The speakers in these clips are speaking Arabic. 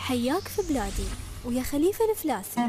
حياك في بلادي ويا خليفة الفلاسي.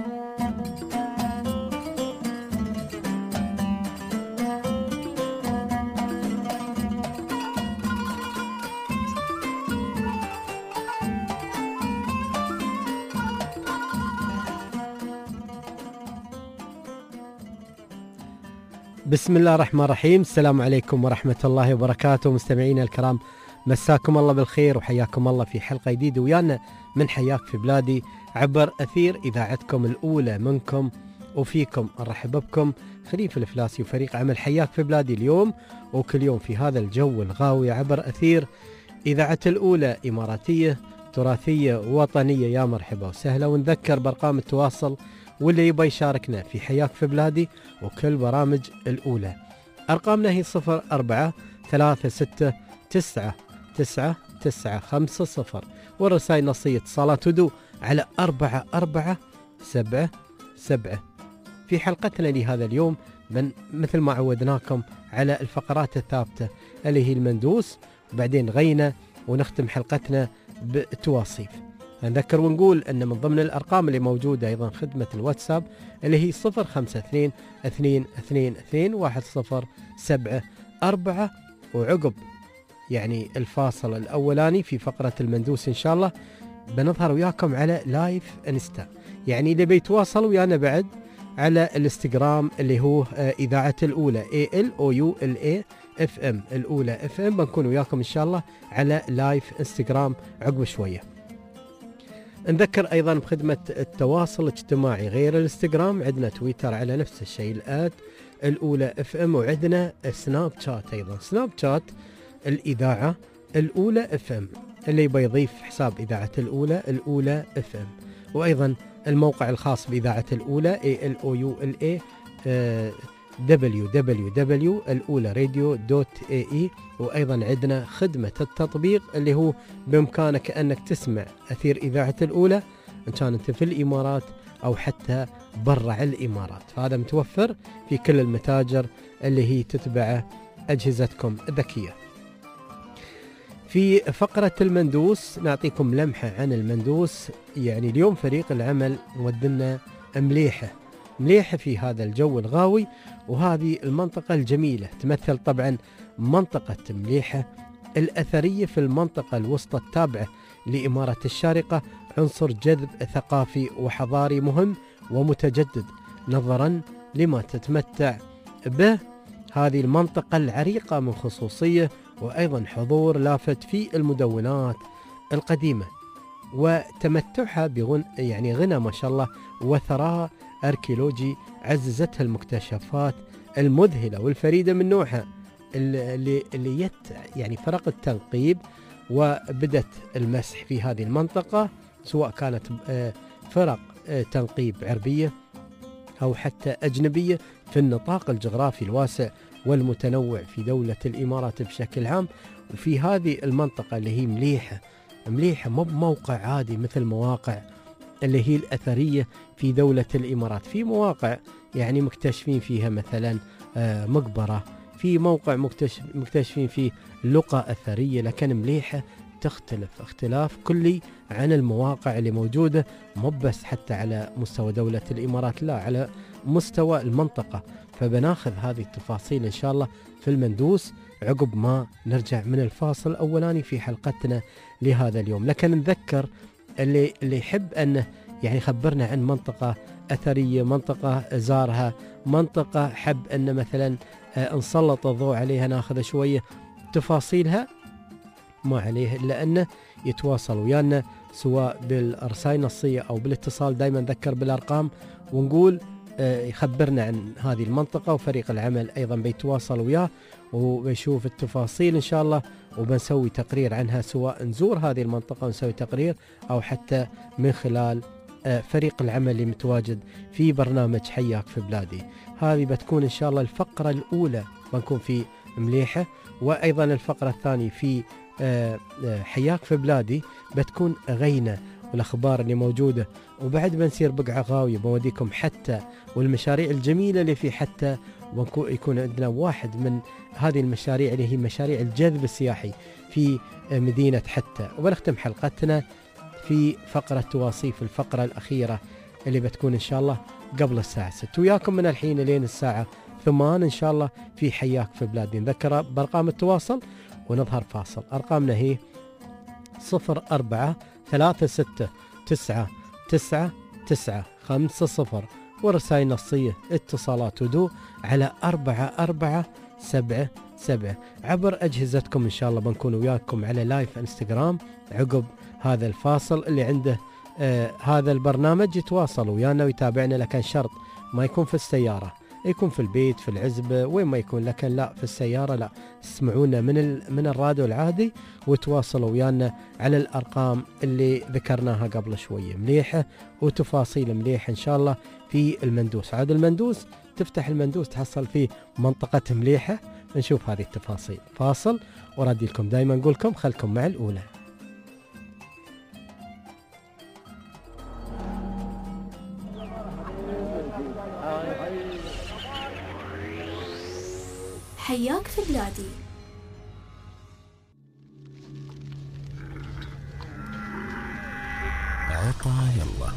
بسم الله الرحمن الرحيم. السلام عليكم ورحمة الله وبركاته مستمعينا الكرام، مساكم الله بالخير وحياكم الله في حلقة جديدة ويانا من حياك في بلادي عبر أثير إذاعتكم الأولى منكم وفيكم. نرحب بكم خليفة الفلاسي وفريق عمل حياك في بلادي اليوم وكل يوم في هذا الجو الغاوي عبر أثير إذاعة الأولى، إماراتية تراثية وطنية. يا مرحبا وسهلا، ونذكر بأرقام التواصل واللي يبغى يشاركنا في حياك في بلادي وكل برامج الأولى. أرقامنا هي 0436699950 والرسائل نصية اتصالات ودو على 4477. في حلقتنا لهذا اليوم مثل ما عودناكم على الفقرات الثابتة اللي هي المندوس، وبعدين غينا، ونختم حلقتنا بالتواصيف. نذكر ونقول أن من ضمن الأرقام اللي موجودة أيضا خدمة الواتساب اللي هي 0522211074، وعقب يعني الفاصل الأولاني في فقرة المندوس إن شاء الله بنظهر وياكم على لايف انستا. يعني اللي بيتواصل ويانا بعد على الانستغرام اللي هو إذاعة الأولى ALOULA FM الأولى FM، بنكون وياكم إن شاء الله على لايف انستغرام عقب شوية. نذكر أيضا بخدمة التواصل الاجتماعي غير الانستغرام، عندنا تويتر على نفس الشيء الأولى FM، وعندنا سناب شات أيضا، سناب شات الإذاعة الأولى FM اللي يبغى يضيف حساب إذاعة الأولى FM، وأيضا الموقع الخاص بإذاعة الأولى ALOULA www.الأولى-radio.ae، وأيضا عندنا خدمة التطبيق اللي هو بإمكانك أنك تسمع أثير إذاعة الأولى إن كان أنت في الإمارات أو حتى برا الإمارات، فهذا متوفر في كل المتاجر اللي هي تتبع أجهزتكم الذكية. في فقرة المندوس نعطيكم لمحة عن المندوس. يعني اليوم فريق العمل ودنا مليحة في هذا الجو الغاوي، وهذه المنطقة الجميلة تمثل طبعا منطقة مليحة الأثرية في المنطقة الوسطى التابعة لإمارة الشارقة، عنصر جذب ثقافي وحضاري مهم ومتجدد نظرا لما تتمتع به هذه المنطقة العريقة من خصوصية، وأيضا حضور لافت في المدونات القديمة، وتمتعها غنى ما شاء الله وثراء أركيولوجي عززتها المكتشفات المذهلة والفريدة من نوعها اللي يعني فرق التنقيب وبدت المسح في هذه المنطقة، سواء كانت فرق تنقيب عربية أو حتى أجنبية في النطاق الجغرافي الواسع والمتنوع في دولة الإمارات بشكل عام. وفي هذه المنطقة اللي هي مليحة مو بموقع عادي مثل مواقع اللي هي الأثرية في دولة الإمارات، في مواقع يعني مكتشفين فيها مثلا مقبرة، في موقع مكتشفين فيه لقى أثرية، لكن مليحة تختلف اختلاف كلي عن المواقع اللي موجودة، مو بس حتى على مستوى دولة الإمارات، لا على مستوى المنطقة. فبناخذ هذه التفاصيل إن شاء الله في المندوس عقب ما نرجع من الفاصل الأولاني في حلقتنا لهذا اليوم. لكن نذكر اللي يحب أنه يعني خبرنا عن منطقة أثرية، منطقة زارها، منطقة حب أن مثلا نسلط الضوء عليها، ناخذ شوية تفاصيلها، ما عليه إلا أنه يتواصل ويانا سواء بالرسائل النصية أو بالاتصال. دايما نذكر بالأرقام ونقول يخبرنا عن هذه المنطقة، وفريق العمل أيضا بيتواصل وياه وبيشوف التفاصيل إن شاء الله، وبنسوي تقرير عنها، سواء نزور هذه المنطقة ونسوي تقرير أو حتى من خلال فريق العمل اللي متواجد في برنامج حياك في بلادي. هذه بتكون إن شاء الله الفقرة الأولى، بنكون في مليحة، وأيضا الفقرة الثانية في حياك في بلادي بتكون غينا والأخبار اللي موجودة، وبعد بنسير بقعة غاوية بوديكم حتى والمشاريع الجميلة اللي في حتى، ويكون عندنا واحد من هذه المشاريع اللي هي مشاريع الجذب السياحي في مدينة حتى. وبنختم حلقتنا في فقرة توصيف، الفقرة الأخيرة اللي بتكون إن شاء الله قبل الساعة 6. وياكم من الحين لين الساعة 8 إن شاء الله في حياك في بلادي. نذكر بأرقام التواصل ونظهر فاصل. أرقامنا هي 0436999950 ورسائل نصية اتصالات ودو على 4477. عبر أجهزتكم إن شاء الله بنكون وياكم على لايف انستغرام عقب هذا الفاصل. اللي عنده هذا البرنامج يتواصل ويانا ويتابعنا، لكن شرط ما يكون في السيارة، يكون في البيت في العزبة وين ما يكون، لكن لا في السيارة لا، اسمعونا من الراديو العادي وتواصلوا ويانا على الأرقام اللي ذكرناها قبل شوية. مليحة وتفاصيل مليحة إن شاء الله في المندوس. عاد المندوس تفتح المندوس تحصل فيه منطقة مليحة. نشوف هذه التفاصيل. فاصل ورادي لكم دايما نقول لكم خلكم مع الأولى. حياك في بلادي. يلا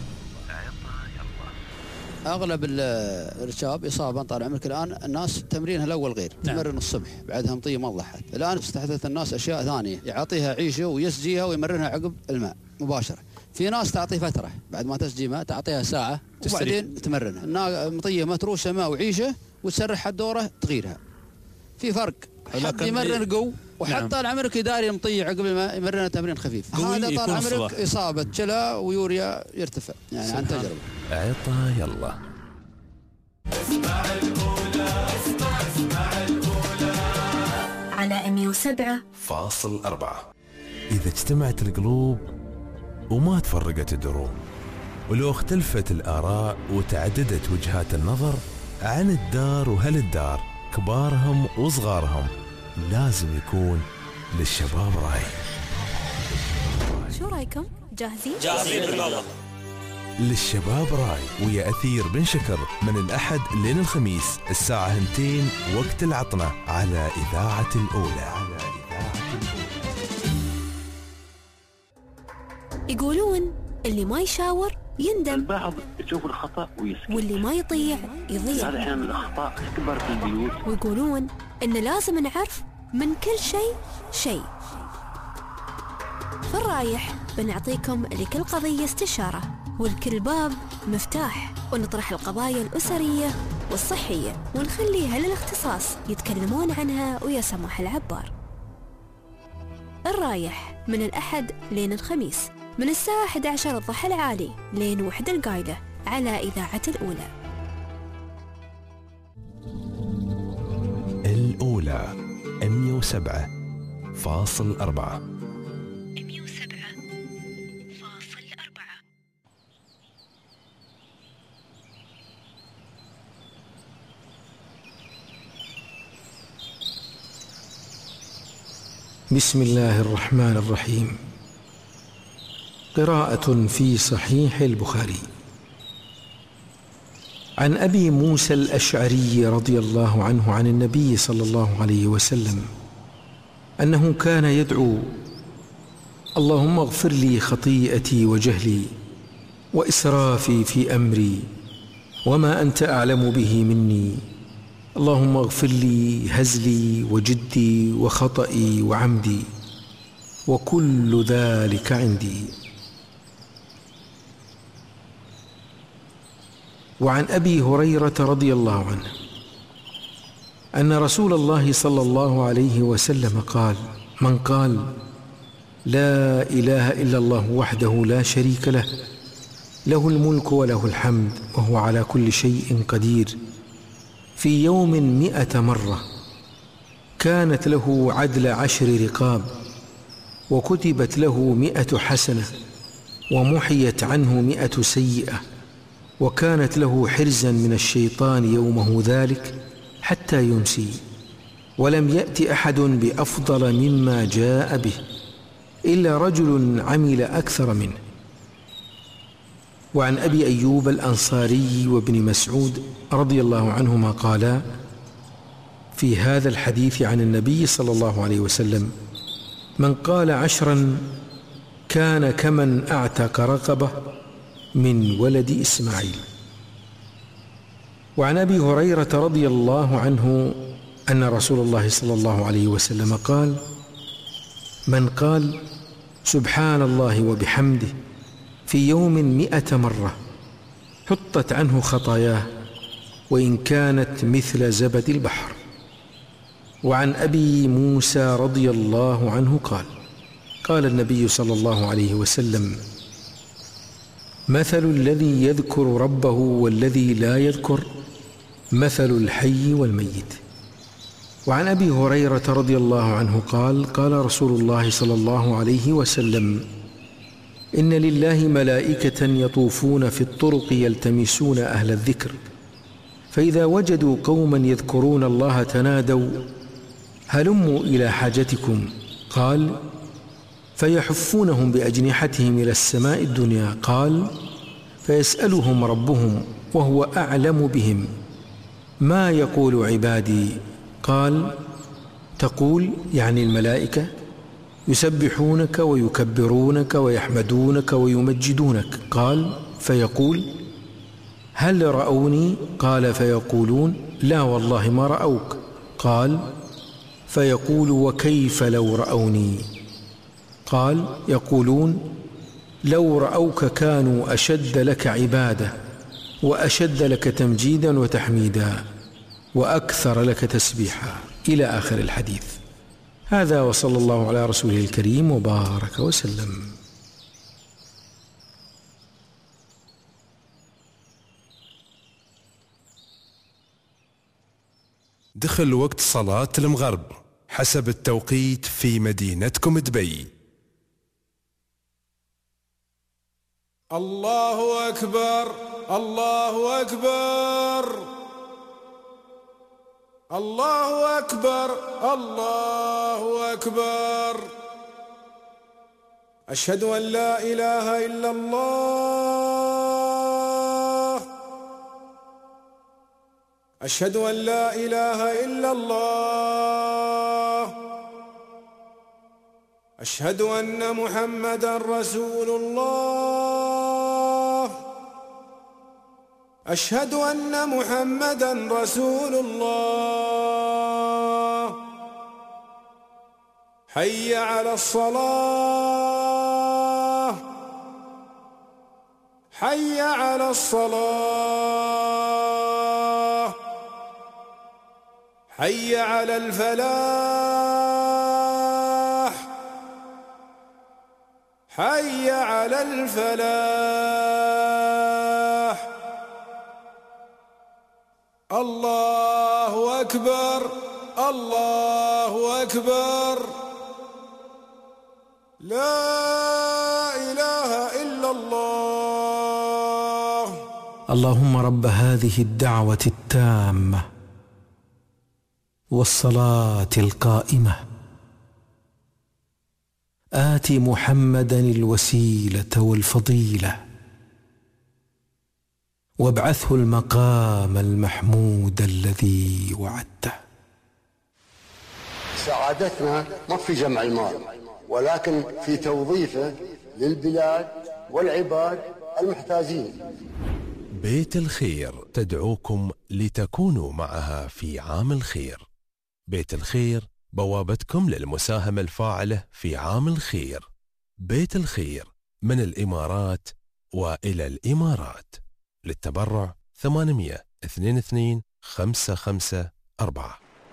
اغلب الرشاب اصابه طال عمرك. الان الناس تمرينها الاول غير، تمرن الصبح بعدها مطيه ما ضحت. الان استحدثت الناس اشياء ثانيه، يعطيها عيشه ويسجيها ويمرنها عقب الماء مباشره. في ناس تعطي فتره بعد ما تسجي ماء، تعطيها ساعه وبعدين تمرنها. مطيه متروسه ماء وعيشه وتسرح الدوره تغيرها. في فرق. حد يمرن قو وحتى طال عمرك يداري المطية عقب ما يمرنها تمرين خفيف. هذا طال عمرك إصابة كلى ويوريا يرتفع يعني عن تجربة. عطا يلا. اسمع الأولى على 107.4. إذا اجتمعت القلوب وما تفرقت الدروب، ولو اختلفت الآراء وتعددت وجهات النظر عن الدار وهالدار، كبارهم وصغارهم، لازم يكون للشباب راي. شو رايكم؟ جاهزين؟ جاهزين بالله. للشباب راي ويا أثير بن شكر من الأحد لين الخميس الساعة 2 وقت العطنة على إذاعة الأولى. يقولون اللي ما يشاور يندم، البعض يشوف الخطأ ويسكت، واللي ما يطيع يضيع. هذا أحيانا الأخطاء تكبر في البيوت. ويقولون إن لازم نعرف من كل شيء. في الرايح بنعطيكم لكل قضية استشارة، ولكل باب مفتاح، ونطرح القضايا الأسرية والصحية ونخليها للاختصاص يتكلمون عنها ويا سماح العبار. الرايح من الأحد لين الخميس من الساعة 11 الضحى العالي لين 1 القايلة على إذاعة الأولى. الأولى 107.4. بسم الله الرحمن الرحيم. قراءة في صحيح البخاري. عن أبي موسى الأشعري رضي الله عنه عن النبي صلى الله عليه وسلم أنه كان يدعو: اللهم اغفر لي خطيئتي وجهلي وإسرافي في أمري وما أنت أعلم به مني، اللهم اغفر لي هزلي وجدي وخطئي وعمدي وكل ذلك عندي. وعن أبي هريرة رضي الله عنه أن رسول الله صلى الله عليه وسلم قال: من قال لا إله إلا الله وحده لا شريك له، له الملك وله الحمد وهو على كل شيء قدير، في يوم 100 مرة، كانت له عدل 10 رقاب، وكتبت له 100 حسنة، ومحيت عنه 100 سيئة، وكانت له حرزا من الشيطان يومه ذلك حتى يمسي، ولم يأت أحد بأفضل مما جاء به إلا رجل عمل أكثر منه. وعن أبي أيوب الأنصاري وابن مسعود رضي الله عنهما قالا في هذا الحديث عن النبي صلى الله عليه وسلم: من قال 10 كان كمن أعتق رقبة من ولد إسماعيل. وعن أبي هريرة رضي الله عنه أن رسول الله صلى الله عليه وسلم قال: من قال سبحان الله وبحمده في يوم 100 مرة حطت عنه خطاياه وإن كانت مثل زبد البحر. وعن أبي موسى رضي الله عنه قال: قال النبي صلى الله عليه وسلم: مثل الذي يذكر ربه والذي لا يذكر مثل الحي والميت. وعن أبي هريرة رضي الله عنه قال: قال رسول الله صلى الله عليه وسلم: إن لله ملائكة يطوفون في الطرق يلتمسون أهل الذكر، فإذا وجدوا قوما يذكرون الله تنادوا: هلموا إلى حاجتكم. قال: فيحفونهم بأجنحتهم إلى السماء الدنيا. قال: فيسألهم ربهم وهو أعلم بهم: ما يقول عبادي؟ قال: تقول يعني الملائكة يسبحونك ويكبرونك ويحمدونك ويمجدونك. قال: فيقول: هل رأوني؟ قال: فيقولون: لا والله ما رأوك. قال: فيقول: وكيف لو رأوني؟ قال: يقولون: لو رأوك كانوا أشد لك عبادة وأشد لك تمجيدا وتحميدا وأكثر لك تسبيحا، إلى آخر الحديث. هذا وصلى الله على رسوله الكريم وبارك وسلم. دخل وقت صلاة المغرب حسب التوقيت في مدينتكم دبي. الله أكبر، الله أكبر، الله أكبر، الله أكبر. أشهد أن لا إله إلا الله، أشهد أن لا إله إلا الله، أشهد أن محمدًا رسول الله، أشهد أن محمدًا رسول الله. حي على الصلاة، حي على الصلاة، حي على الفلاح، حي على الفلاح. الله أكبر، الله أكبر، لا إله إلا الله. اللهم رب هذه الدعوة التامة والصلاة القائمة آت محمدا الوسيلة والفضيلة وابعثه المقام المحمود الذي وعدته. سعادتنا ما في جمع المال ولكن في توظيفه للبلاد والعباد المحتاجين. بيت الخير تدعوكم لتكونوا معها في عام الخير. بيت الخير بوابتكم للمساهمة الفاعلة في عام الخير. بيت الخير من الإمارات وإلى الإمارات. للتبرع 822 554.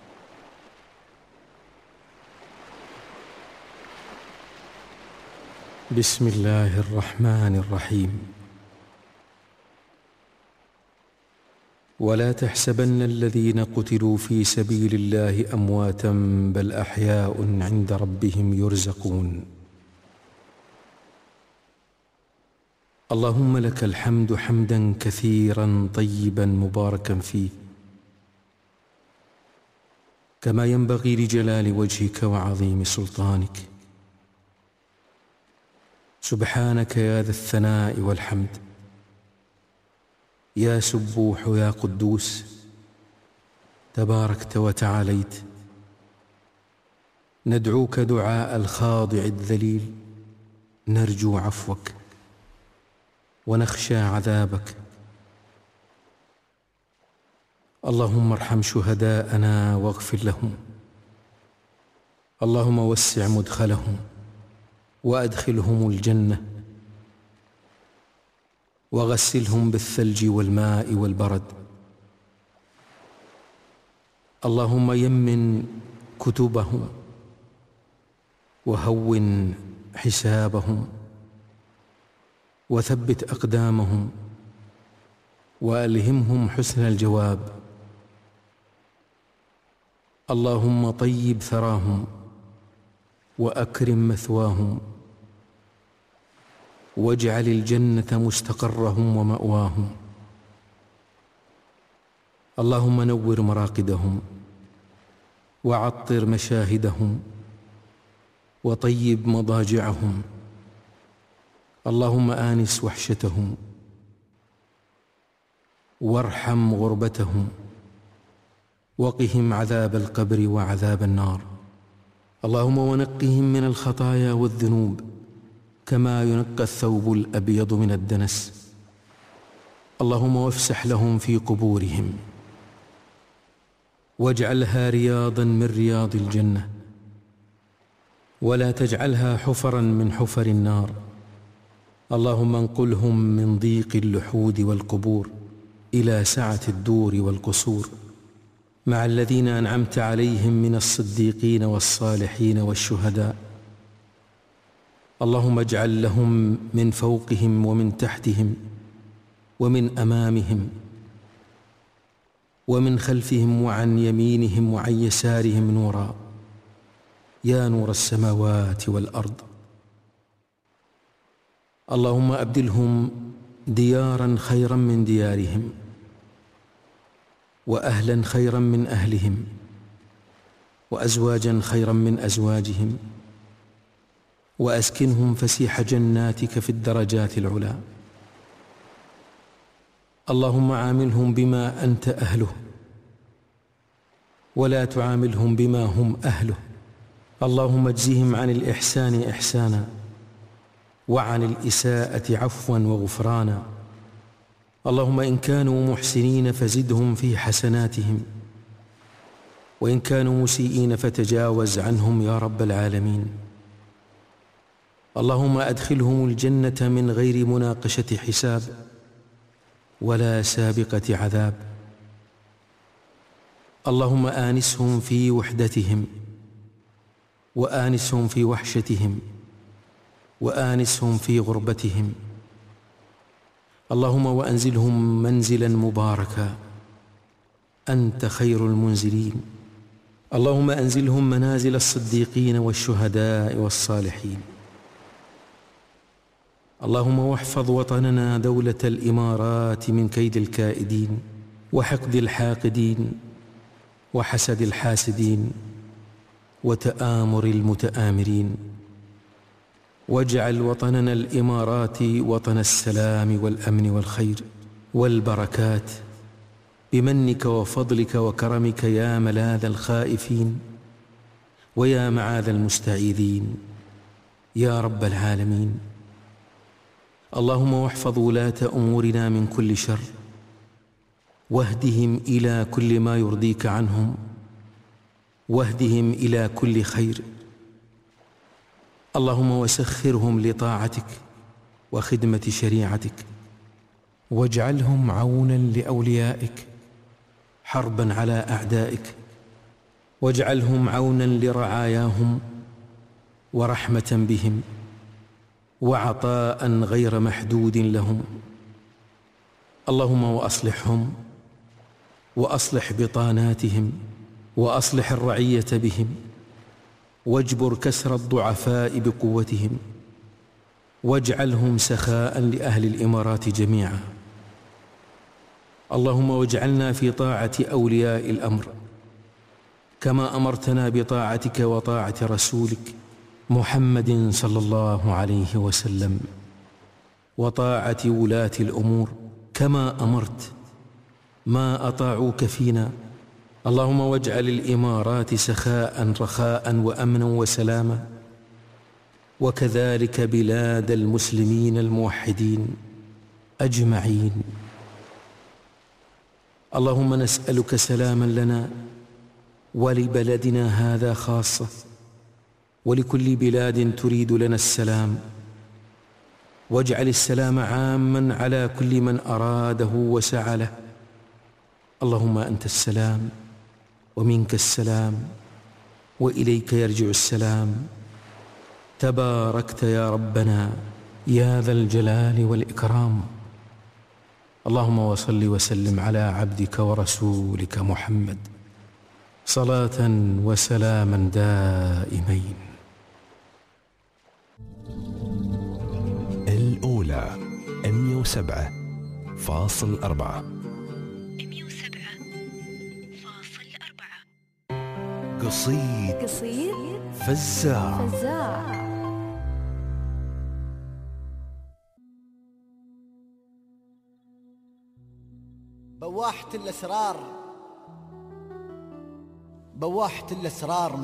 بسم الله الرحمن الرحيم. ولا تحسبن الذين قتلوا في سبيل الله أمواتا بل أحياء عند ربهم يرزقون. اللهم لك الحمد حمدا كثيرا طيبا مباركا فيه كما ينبغي لجلال وجهك وعظيم سلطانك. سبحانك يا ذا الثناء والحمد، يا سبوح يا قدوس، تباركت نرجو عفوك ونخشى عذابك. اللهم ارحم شهداءنا واغفر لهم. اللهم وسع مدخلهم وأدخلهم الجنة وغسلهم بالثلج والماء والبرد. اللهم يمن كتبهم وهون حسابهم وثبت أقدامهم وألهمهم حسن الجواب. اللهم طيب ثراهم وأكرم مثواهم واجعل الجنة مستقرهم ومأواهم. اللهم نور مراقدهم وعطر مشاهدهم وطيب مضاجعهم. اللهم آنس وحشتهم وارحم غربتهم وقهم عذاب القبر وعذاب النار. اللهم ونقهم من الخطايا والذنوب كما ينقى الثوب الأبيض من الدنس. اللهم وافسح لهم في قبورهم واجعلها رياضا من رياض الجنة ولا تجعلها حفرا من حفر النار. اللهم انقلهم من ضيق اللحود والقبور إلى سعة الدور والقصور مع الذين أنعمت عليهم من الصديقين والصالحين والشهداء. اللهم اجعل لهم من فوقهم ومن تحتهم ومن أمامهم ومن خلفهم وعن يمينهم وعن يسارهم نورا يا نور السماوات والأرض. اللهم أبدلهم ديارا خيرا من ديارهم وأهلا خيرا من أهلهم وأزواجا خيرا من أزواجهم وأسكنهم فسيح جناتك في الدرجات العلى. اللهم عاملهم بما أنت أهله ولا تعاملهم بما هم أهله. اللهم اجزهم عن الإحسان إحسانا وعن الإساءة عفوا وغفرانا. اللهم إن كانوا محسنين فزدهم في حسناتهم وإن كانوا مسيئين فتجاوز عنهم يا رب العالمين. اللهم أدخلهم الجنة من غير مناقشة حساب ولا سابقة عذاب. اللهم آنسهم في وحدتهم وآنسهم في وحشتهم وآنسهم في غربتهم. اللهم وأنزلهم منزلا مباركا أنت خير المنزلين. اللهم أنزلهم منازل الصديقين والشهداء والصالحين. اللهم واحفظ وطننا دولة الإمارات من كيد الكائدين وحقد الحاقدين وحسد الحاسدين وتآمر المتآمرين. واجعل وطننا الإمارات وطن السلام والأمن والخير والبركات بمنك وفضلك وكرمك يا ملاذ الخائفين ويا معاذ المستعيذين يا رب العالمين. اللهم واحفظ ولاة أمورنا من كل شر واهدهم إلى كل ما يرضيك عنهم واهدهم إلى كل خير. اللهم وسخرهم لطاعتك وخدمة شريعتك واجعلهم عونا لأوليائك حربا على أعدائك واجعلهم عونا لرعاياهم ورحمة بهم وعطاء غير محدود لهم. اللهم وأصلحهم وأصلح بطاناتهم وأصلح الرعية بهم واجبر كسر الضعفاء بقوتهم واجعلهم سخاء لأهل الإمارات جميعا. اللهم واجعلنا في طاعة أولياء الأمر كما أمرتنا بطاعتك وطاعة رسولك محمد صلى الله عليه وسلم وطاعة ولاة الأمور كما أمرت ما أطاعوك فينا. اللهم واجعل الإمارات سخاء رخاء وأمنا وسلاما وكذلك بلاد المسلمين الموحدين أجمعين. اللهم نسألك سلاما لنا ولبلدنا هذا خاصة، ولكل بلاد تريد لنا السلام، واجعل السلام عاما على كل من أراده وسعى له. اللهم أنت السلام ومنك السلام وإليك يرجع السلام، تباركت يا ربنا يا ذا الجلال والإكرام. اللهم وصل وسلم على عبدك ورسولك محمد صلاة وسلاما دائمين. الأولى 107.4 قصيد فزاع. بواحة الأسرار، بواحة الأسرار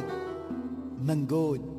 منقود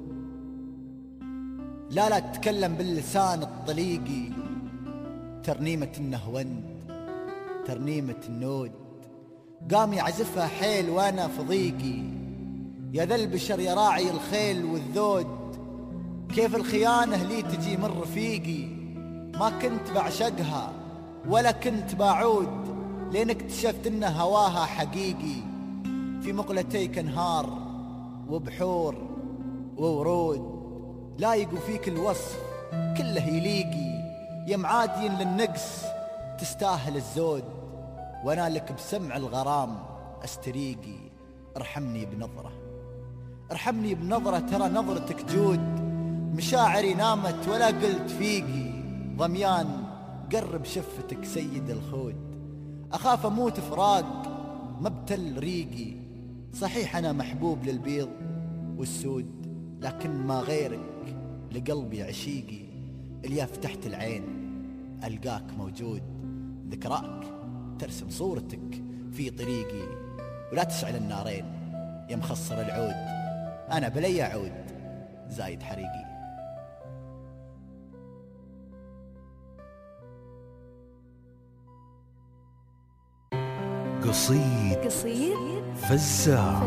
لا تتكلم باللسان الطليقي، ترنيمة النهوند ترنيمة النود، قام يعزفها حيل وانا في ضيقي. يا ذا البشر يا راعي الخيل والذود، كيف الخيانة لي تجي من رفيقي. ما كنت بعشقها ولا كنت بعود، لين اكتشفت ان هواها حقيقي. في مقلتيك انهار وبحور وورود، لايق فيك الوصف كله يليقي. يا معادين للنقص تستاهل الزود، وانا لك بسمع الغرام استريقي. ارحمني بنظرة ارحمني بنظرة، ترى نظرتك جود. مشاعري نامت ولا قلت فيقي، ضميان قرب شفتك سيد الخود. أخاف أموت فراق مبتل ريقي. صحيح أنا محبوب للبيض والسود، لكن ما غيرك لقلبي عشيقي. اللي فتحت العين ألقاك موجود، ذكراك ترسم صورتك في طريقي. ولا تشعل النارين يا مخصر العود، أنا بلي عود زايد حريقي. قصيد فزاع.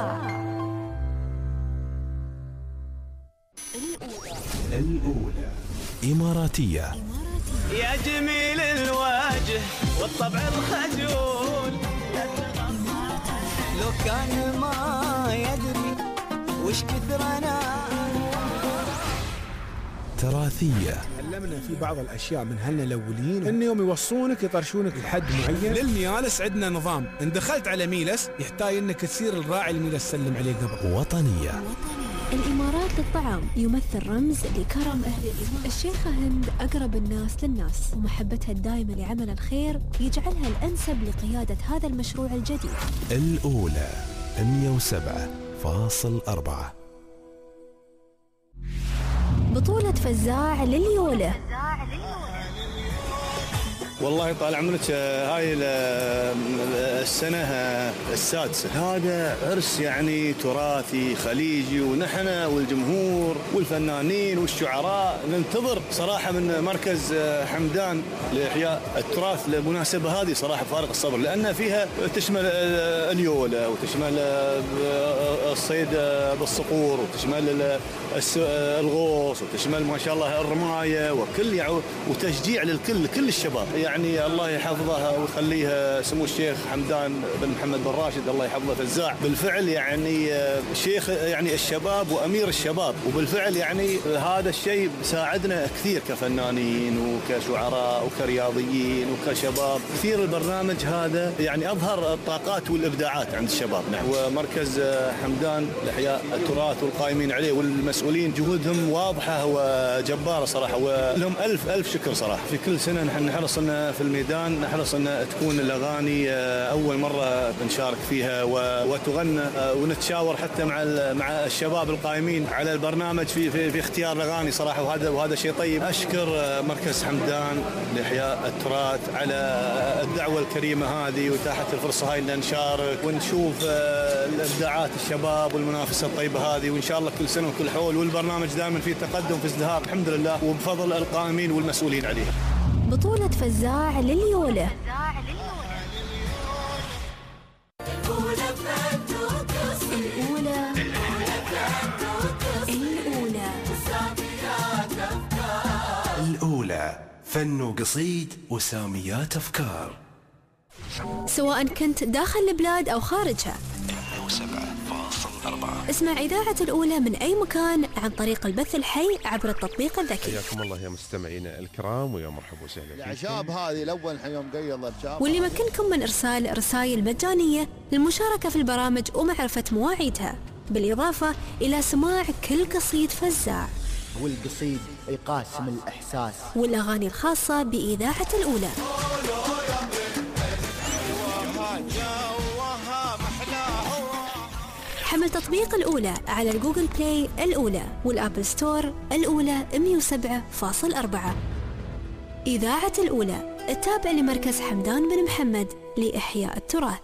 الأولى إماراتية. يا جميل الوجه والطبع الخجول، لو كان ما يدري وش كثر أنا. تراثية. علمنا في بعض الأشياء من هلنا الأولين، إن يوم يوصونك يطرشونك لحد معين. للميالس عندنا نظام، إن دخلت على ميلس يحتاج إنك تصير الراعي الميلس سلم عليه قبل. وطنية. الإمارات للطعام يمثل رمز لكرم أهل الإمارات. الشيخة هند أقرب الناس للناس، ومحبتها الدائمة لعمل الخير يجعلها الأنسب لقيادة هذا المشروع الجديد. الأولى 107.4. بطولة فزاع لليولة. والله طال عمرك هاي السنة السادسة. هذا عرس يعني تراثي خليجي، ونحن والجمهور والفنانين والشعراء ننتظر صراحة من مركز حمدان لإحياء التراث للمناسبة هذه صراحة فارق الصبر، لأن فيها تشمل اليولة وتشمل الصيد بالصقور وتشمل الغوص وتشمل ما شاء الله الرماية وكل وتشجيع للكل كل الشباب. يعني الله يحفظها ويخليها سمو الشيخ حمدان بن محمد بن راشد الله يحفظه فزاع. بالفعل يعني شيخ يعني الشباب وأمير الشباب، وبالفعل يعني هذا الشيء ساعدنا كثير كفنانين وكشعراء وكرياضيين وكشباب كثير. البرنامج هذا يعني أظهر الطاقات والإبداعات عند الشباب. ومركز حمدان لإحياء التراث والقائمين عليه والمسؤولين جهودهم واضحة وجبارة صراحة، ولهم ألف شكر صراحة. في كل سنة نحن نحرص أن احنا في الميدان نحرص ان تكون الاغاني اول مره بنشارك فيها وتغنى، ونتشاور حتى مع الشباب القائمين على البرنامج في اختيار الاغاني صراحه، وهذا شيء طيب. اشكر مركز حمدان لاحياء التراث على الدعوه الكريمه هذه واتاحه الفرصه هاي ان نشارك ونشوف الابداعات الشباب والمنافسه الطيبه هذه، وان شاء الله كل سنه وكل حول والبرنامج دائما في تقدم في ازدهار الحمد لله، وبفضل القائمين والمسؤولين عليه. بطولة فزاع لليولة. الأولى فن وقصيد وساميات أفكار، سواء كنت داخل البلاد أو خارجها. 107.4 اسمع إذاعة الأولى من أي مكان عن طريق البث الحي عبر التطبيق الذكي. حياكم الله يا مستمعينا الكرام ويا مرحبا وسهلا فيكم. الأعشاب هذه الأول يوم قيض الأعشاب، واللي يمكنكم من إرسال رسائل مجانية للمشاركة في البرامج ومعرفة مواعيدها، بالإضافة إلى سماع كل قصيد فزاع والقصيد يقاسم الإحساس والأغاني الخاصة بإذاعة الأولى. حمل تطبيق الأولى على الجوجل بلاي الأولى والأبل ستور الأولى 107.4. إذاعة الأولى التابع لمركز حمدان بن محمد لإحياء التراث.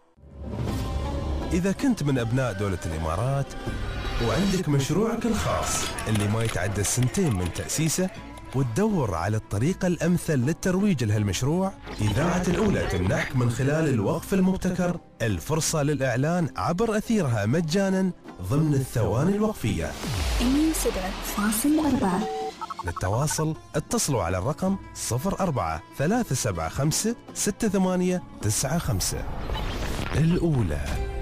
إذا كنت من أبناء دولة الإمارات وعندك مشروعك الخاص اللي ما يتعدى 2 من تأسيسه وتدور على الطريقة الأمثل للترويج لهالمشروع، إذاعة الأولى تمنحك من خلال الوقف المبتكر الفرصة للإعلان عبر أثيرها مجانا ضمن الثواني الوقفية 107.4. للتواصل اتصلوا على الرقم 04 375 6895. الأولى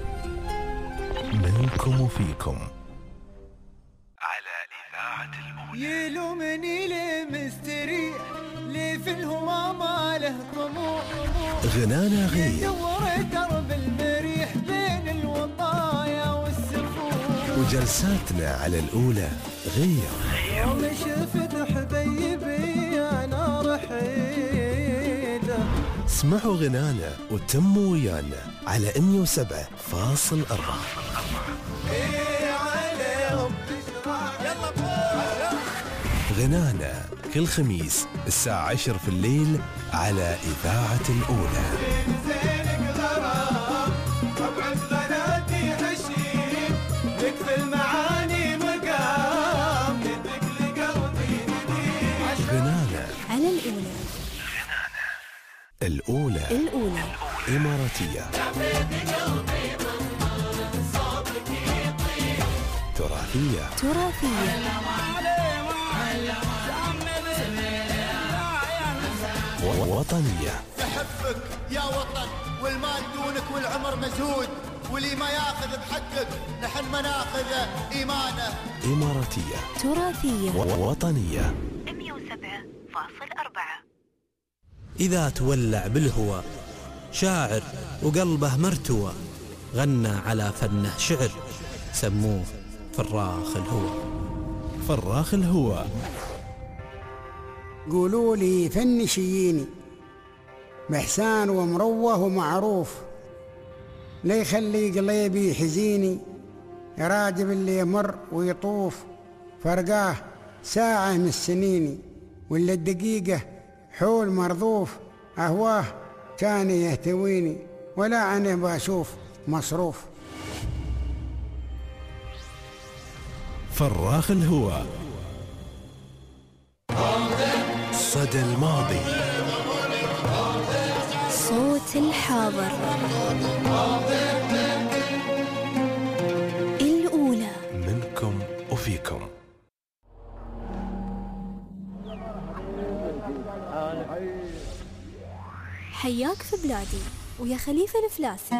منكم وفيكم على إذاعة الأولى. يلومني ليه مستريح، ليه في الهوى ما له طموح، غنانا غير دور درب المريح بين الوطايا والسفوح، وجلساتنا على الأولى غير يوم شفت حبيبي أنا رحيله. اسمعوا غنانا وتموا ويانا على 107.4. غنانا كل خميس الساعة 10 في الليل على إذاعة الأولى. غنانا على الأولى. الأولى إماراتية تراثية وطنية. نحبك يا وطن والمال دونك والعمر مزهود، واللي ما ياخذ بحقك نحن ما ناخذه إيمانه. إماراتية تراثية وطنية 107.4. إذا تولع بالهوى شاعر وقلبه مرتوى، غنى على فنه شعر سموه فراخ الهوى. فراخ الهوى. قولوا لي فن شييني محسان ومروه ومعروف، لا يخلي قلبي حزيني يراجب اللي يمر ويطوف، فرقاه ساعة من السنين ولا الدقيقة حول مرضوف، أهواه كان يهتويني ولا عنه بشوف مصروف. فراخ الهوى. صدى الماضي، صوت الحاضر. الأولى منكم وفيكم. حياك في بلادي ويا خليفة الفلاسي.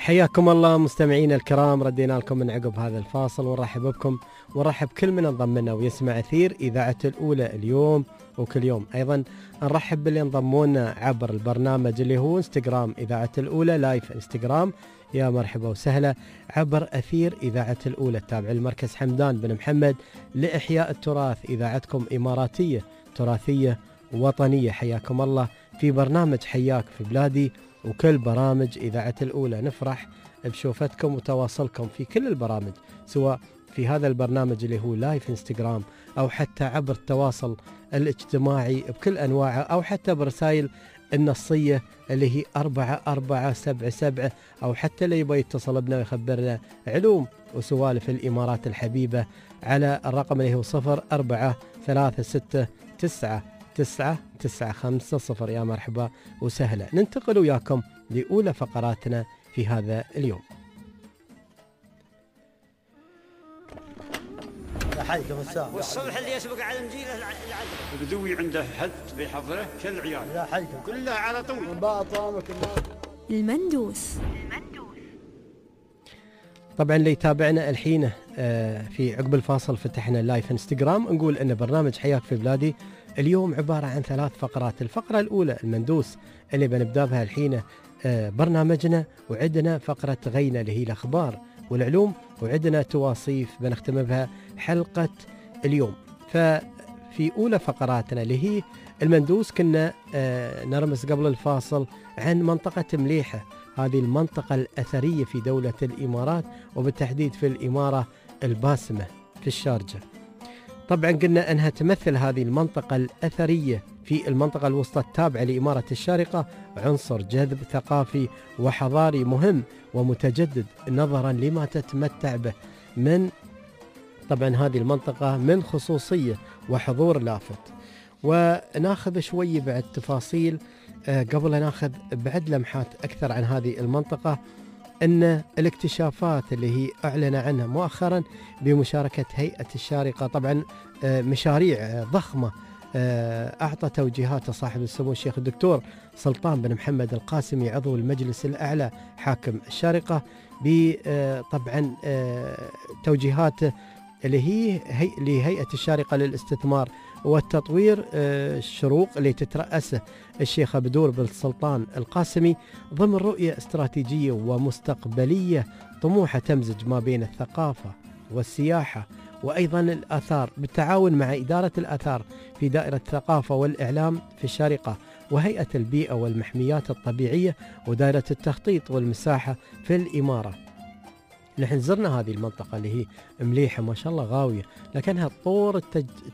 حياكم الله مستمعينا الكرام، ردينا لكم من عقب هذا الفاصل ونرحب بكم ونرحب كل من انضم لنا ويسمع أثير إذاعة الأولى اليوم وكل يوم. أيضا نرحب باللي انضمونا عبر البرنامج اللي هو انستغرام إذاعة الأولى لايف انستغرام، يا مرحبا وسهلا عبر أثير إذاعة الأولى التابع للمركز حمدان بن محمد لإحياء التراث، إذاعتكم إماراتية تراثية وطنية. حياكم الله في برنامج حياك في بلادي وكل برامج إذاعة الأولى. نفرح بشوفتكم وتواصلكم في كل البرامج، سواء في هذا البرنامج اللي هو لايف انستغرام أو حتى عبر التواصل الاجتماعي بكل أنواعه، أو حتى برسائل النصية اللي هي 4477، أو حتى اللي يبغى يتصل بنا ويخبرنا علوم وسوالف الإمارات الحبيبة على الرقم اللي هو 0436999950. يا مرحبا وسهلا. ننتقل وياكم لأولى فقراتنا في هذا اليوم. حيكم الساعة والصبح اللي يسبق على المجيلة العدل البدوي عنده حد بحضره كل عيال لا حيكم كلها على طول. المندوس. طبعا اللي يتابعنا الحين في عقب الفاصل فتحنا اللايف انستغرام، نقول ان برنامج حياك في بلادي اليوم عبارة عن 3 فقرات. الفقرة الأولى المندوس اللي بنبدأ بها الحين برنامجنا، وعندنا فقرة غينا اللي هي الأخبار والعلوم، وعندنا تواصيف بنختم بها حلقة اليوم. ففي أولى فقراتنا اللي هي المندوس كنا نرمز قبل الفاصل عن منطقة مليحة، هذه المنطقة الأثرية في دولة الإمارات وبالتحديد في الإمارة الباسمة في الشارجة. طبعا قلنا أنها تمثل هذه المنطقة الأثرية في المنطقة الوسطى التابعة لإمارة الشارقة عنصر جذب ثقافي وحضاري مهم ومتجدد نظرا لما تتمتع به من طبعا هذه المنطقة من خصوصية وحضور لافت. وناخذ شوي بعد تفاصيل قبل ناخذ بعد لمحات أكثر عن هذه المنطقة. أن الاكتشافات اللي هي أعلن عنها مؤخرا بمشاركة هيئة الشارقة، طبعا مشاريع ضخمة أعطى توجيهات صاحب السمو الشيخ الدكتور سلطان بن محمد القاسمي عضو المجلس الأعلى حاكم الشارقة، طبعا توجيهات اللي هي لهيئة الشارقة للاستثمار والتطوير الشروق اللي تترأسه الشيخ بدور بن سلطان القاسمي ضمن رؤية استراتيجية ومستقبلية طموحة تمزج ما بين الثقافة والسياحة وأيضا الآثار، بالتعاون مع إدارة الآثار في دائرة الثقافة والإعلام في الشارقة وهيئة البيئة والمحميات الطبيعية ودائرة التخطيط والمساحة في الإمارة. نحن زرنا هذه المنطقة اللي هي مليحة ما شاء الله غاوية، لكنها طور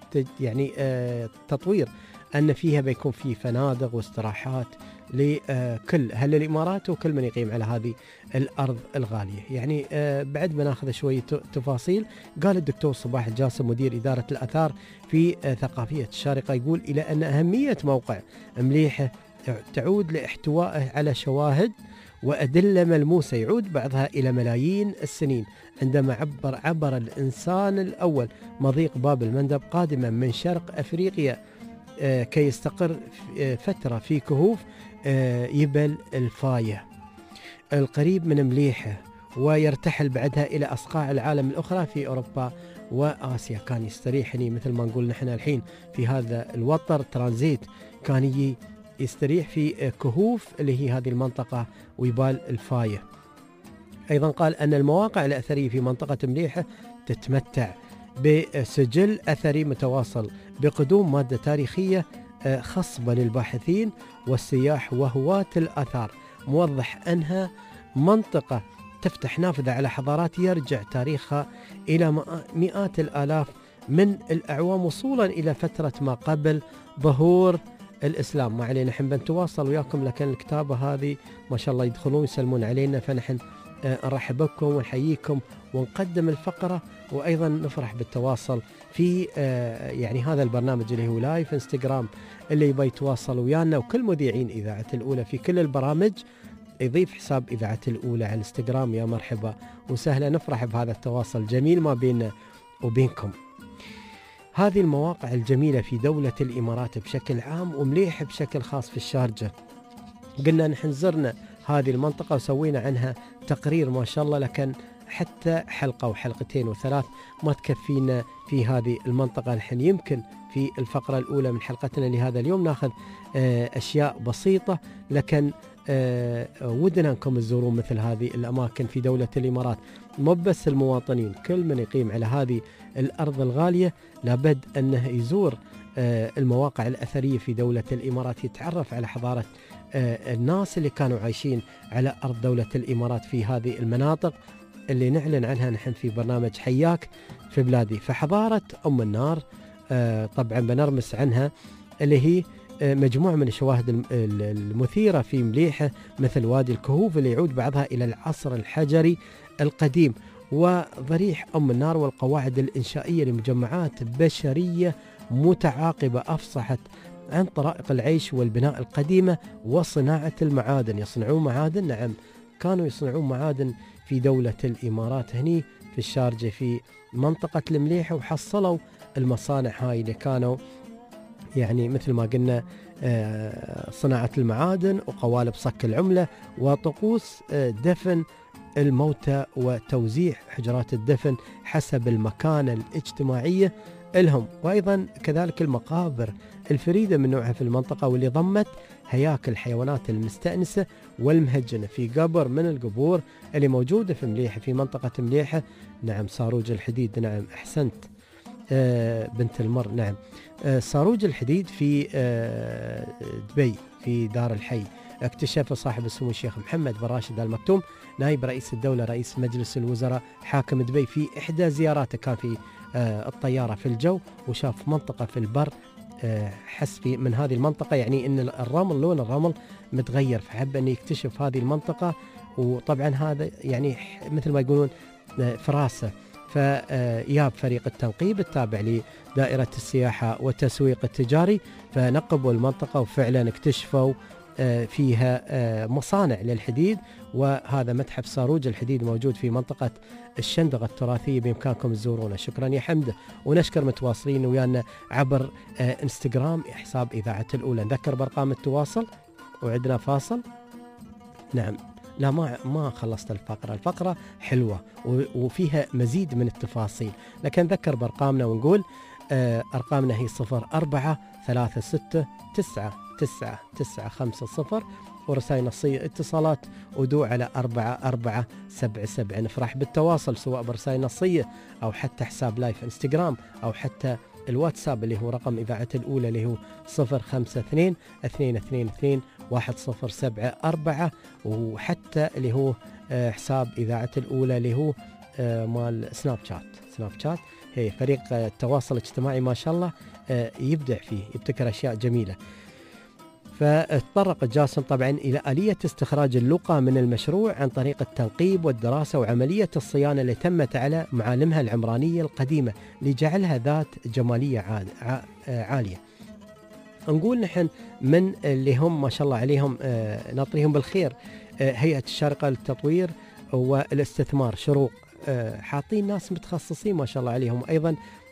التطوير أن فيها بيكون في فنادق واستراحات لكل أهل الإمارات وكل من يقيم على هذه الأرض الغالية. يعني بعد ما ناخذ شوية تفاصيل، قال الدكتور صباح الجاسم مدير إدارة الآثار في ثقافية الشارقة، يقول إلى أن أهمية موقع مليحة تعود لاحتوائه على شواهد وأدلة ملموسة يعود بعضها إلى ملايين السنين، عندما عبر الإنسان الأول مضيق باب المندب قادما من شرق أفريقيا كي يستقر فترة في كهوف يبل الفاية القريب من مليحة، ويرتحل بعدها إلى أصقاع العالم الأخرى في أوروبا وآسيا. كان يستريحني مثل ما نقول نحن الحين في هذا الوتر ترانزيت، كان يستريح في كهوف اللي هي هذه المنطقة ويبال الفاية. أيضا قال أن المواقع الأثرية في منطقة مليحة تتمتع بسجل أثري متواصل بقدوم مادة تاريخية خصبة للباحثين والسياح وهواة الآثار، موضح أنها منطقة تفتح نافذة على حضارات يرجع تاريخها إلى مئات الآلاف من الأعوام وصولا إلى فترة ما قبل ظهور الإسلام. ما علينا نحن بنتواصل وياكم، لكن الكتابة هذه ما شاء الله يدخلون يسلمون علينا، فنحن نرحب بكم ونحييكم ونقدم الفقرة، وأيضا نفرح بالتواصل في يعني هذا البرنامج اللي هو لايف انستغرام. اللي يبغى يتواصل ويانا وكل مذيعين إذاعة الأولى في كل البرامج يضيف حساب إذاعة الأولى على الانستغرام، يا مرحبا وسهلا. نفرح بهذا التواصل الجميل ما بيننا وبينكم. هذه المواقع الجميلة في دولة الإمارات بشكل عام ومليح بشكل خاص في الشارجة. قلنا نحن زرنا هذه المنطقة وسوينا عنها تقرير ما شاء الله، لكن حتى حلقة وحلقتين وثلاث ما تكفينا في هذه المنطقة. الحين يمكن في الفقرة الأولى من حلقتنا لهذا اليوم ناخذ أشياء بسيطة، لكن ودنا أنكم تزورون مثل هذه الأماكن في دولة الإمارات. مو بس المواطنين، كل من يقيم على هذه الأرض الغالية لابد أنه يزور المواقع الأثرية في دولة الإمارات، يتعرف على حضارة الناس اللي كانوا عايشين على أرض دولة الإمارات في هذه المناطق اللي نعلن عنها نحن في برنامج حياك في بلادي. فحضارة أم النار طبعا بنرمس عنها، اللي هي مجموعة من الشواهد المثيرة في مليحة مثل وادي الكهوف اللي يعود بعضها إلى العصر الحجري القديم، وضريح أم النار والقواعد الإنشائية لمجمعات بشرية متعاقبة أفصحت عن طرائق العيش والبناء القديمة وصناعة المعادن. يصنعون معادن، نعم كانوا يصنعون معادن في دولة الإمارات هني في الشارجة في منطقة المليحة، وحصلوا المصانع هاي اللي كانوا يعني مثل ما قلنا صناعة المعادن وقوالب صك العملة وطقوس دفن الموتى وتوزيع حجرات الدفن حسب المكانة الاجتماعية لهم، وأيضا كذلك المقابر الفريدة من نوعها في المنطقة واللي ضمت هياكل الحيوانات المستأنسة والمهجنة في قبر من القبور اللي موجودة في مليحة في منطقة مليحة. نعم صاروج الحديد، نعم أحسنت بنت المر، نعم صاروج الحديد في دبي في دار الحي اكتشف صاحب السمو الشيخ محمد بن راشد آل مكتوم نائب رئيس الدولة رئيس مجلس الوزراء حاكم دبي في إحدى زياراته، كان في الطيارة في الجو وشاف منطقة في البر، حس في من هذه المنطقة يعني ان الرمل لون الرمل متغير، فحب أن يكتشف هذه المنطقة. وطبعا هذا يعني مثل ما يقولون فراسة، فياب فريق التنقيب التابع لدائرة السياحة والتسويق التجاري فنقبوا المنطقة وفعلا اكتشفوا فيها مصانع للحديد، وهذا متحف صاروج الحديد موجود في منطقة الشندقة التراثية، بإمكانكم تزورونه. شكرا يا حمد، ونشكر متواصلين ويانا عبر انستغرام حساب إذاعة الأولى. نذكر بأرقام التواصل وعندنا فاصل. نعم لا ما خلصت الفقرة حلوة وفيها مزيد من التفاصيل، لكن نذكر بأرقامنا ونقول أرقامنا هي 0436999950 ورسائل نصية اتصالات ودو على 4477. نفرح بالتواصل سواء برسائل نصية أو حتى حساب لايف انستغرام أو حتى الواتساب اللي هو رقم إذاعة الأولى اللي هو 0522221074 وحتى اللي هو حساب إذاعة الأولى اللي هو مال سناب شات. هي فريق التواصل الاجتماعي ما شاء الله يبدع فيه، يبتكر أشياء جميلة. فتطرق جاسم طبعا إلى آلية استخراج اللقى من المشروع عن طريق التنقيب والدراسة وعملية الصيانة اللي تمت على معالمها العمرانية القديمة لجعلها ذات جمالية عالية. نقول نحن من اللي هم ما شاء الله عليهم ناطريهم بالخير هيئة الشارقة للتطوير والاستثمار شروق، حاطين ناس متخصصين ما شاء الله عليهم، أيضا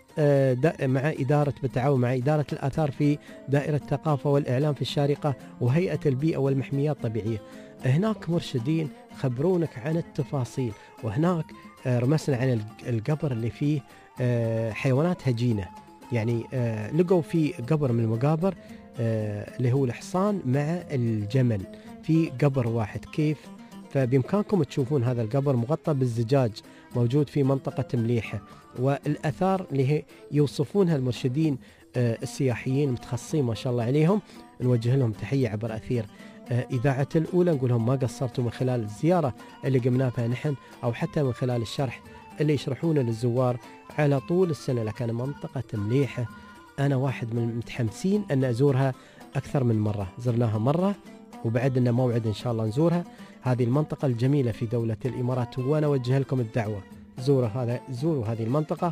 مع بالتعاون مع إدارة الآثار في دائرة الثقافة والإعلام في الشارقة وهيئة البيئة والمحميات الطبيعية. هناك مرشدين خبرونك عن التفاصيل، وهناك رمسنا عن القبر اللي فيه حيوانات هجينة، يعني لقوا في قبر من المقابر اللي هو الحصان مع الجمل في قبر واحد كيف. فبإمكانكم تشوفون هذا القبر مغطى بالزجاج موجود في منطقة مليحة، والأثار اللي يوصفونها المرشدين السياحيين المتخصصين ما شاء الله عليهم نوجه لهم تحية عبر أثير إذاعة الأولى، نقول لهم ما قصرتوا من خلال الزيارة اللي قمنا بها نحن أو حتى من خلال الشرح اللي يشرحونه للزوار على طول السنة. لكن منطقة مليحة أنا واحد من المتحمسين أن أزورها أكثر من مرة، زرناها مرة وبعد لنا موعد إن شاء الله نزورها. هذه المنطقة الجميلة في دولة الإمارات، وأنا أوجه لكم الدعوة زوروا هذه المنطقة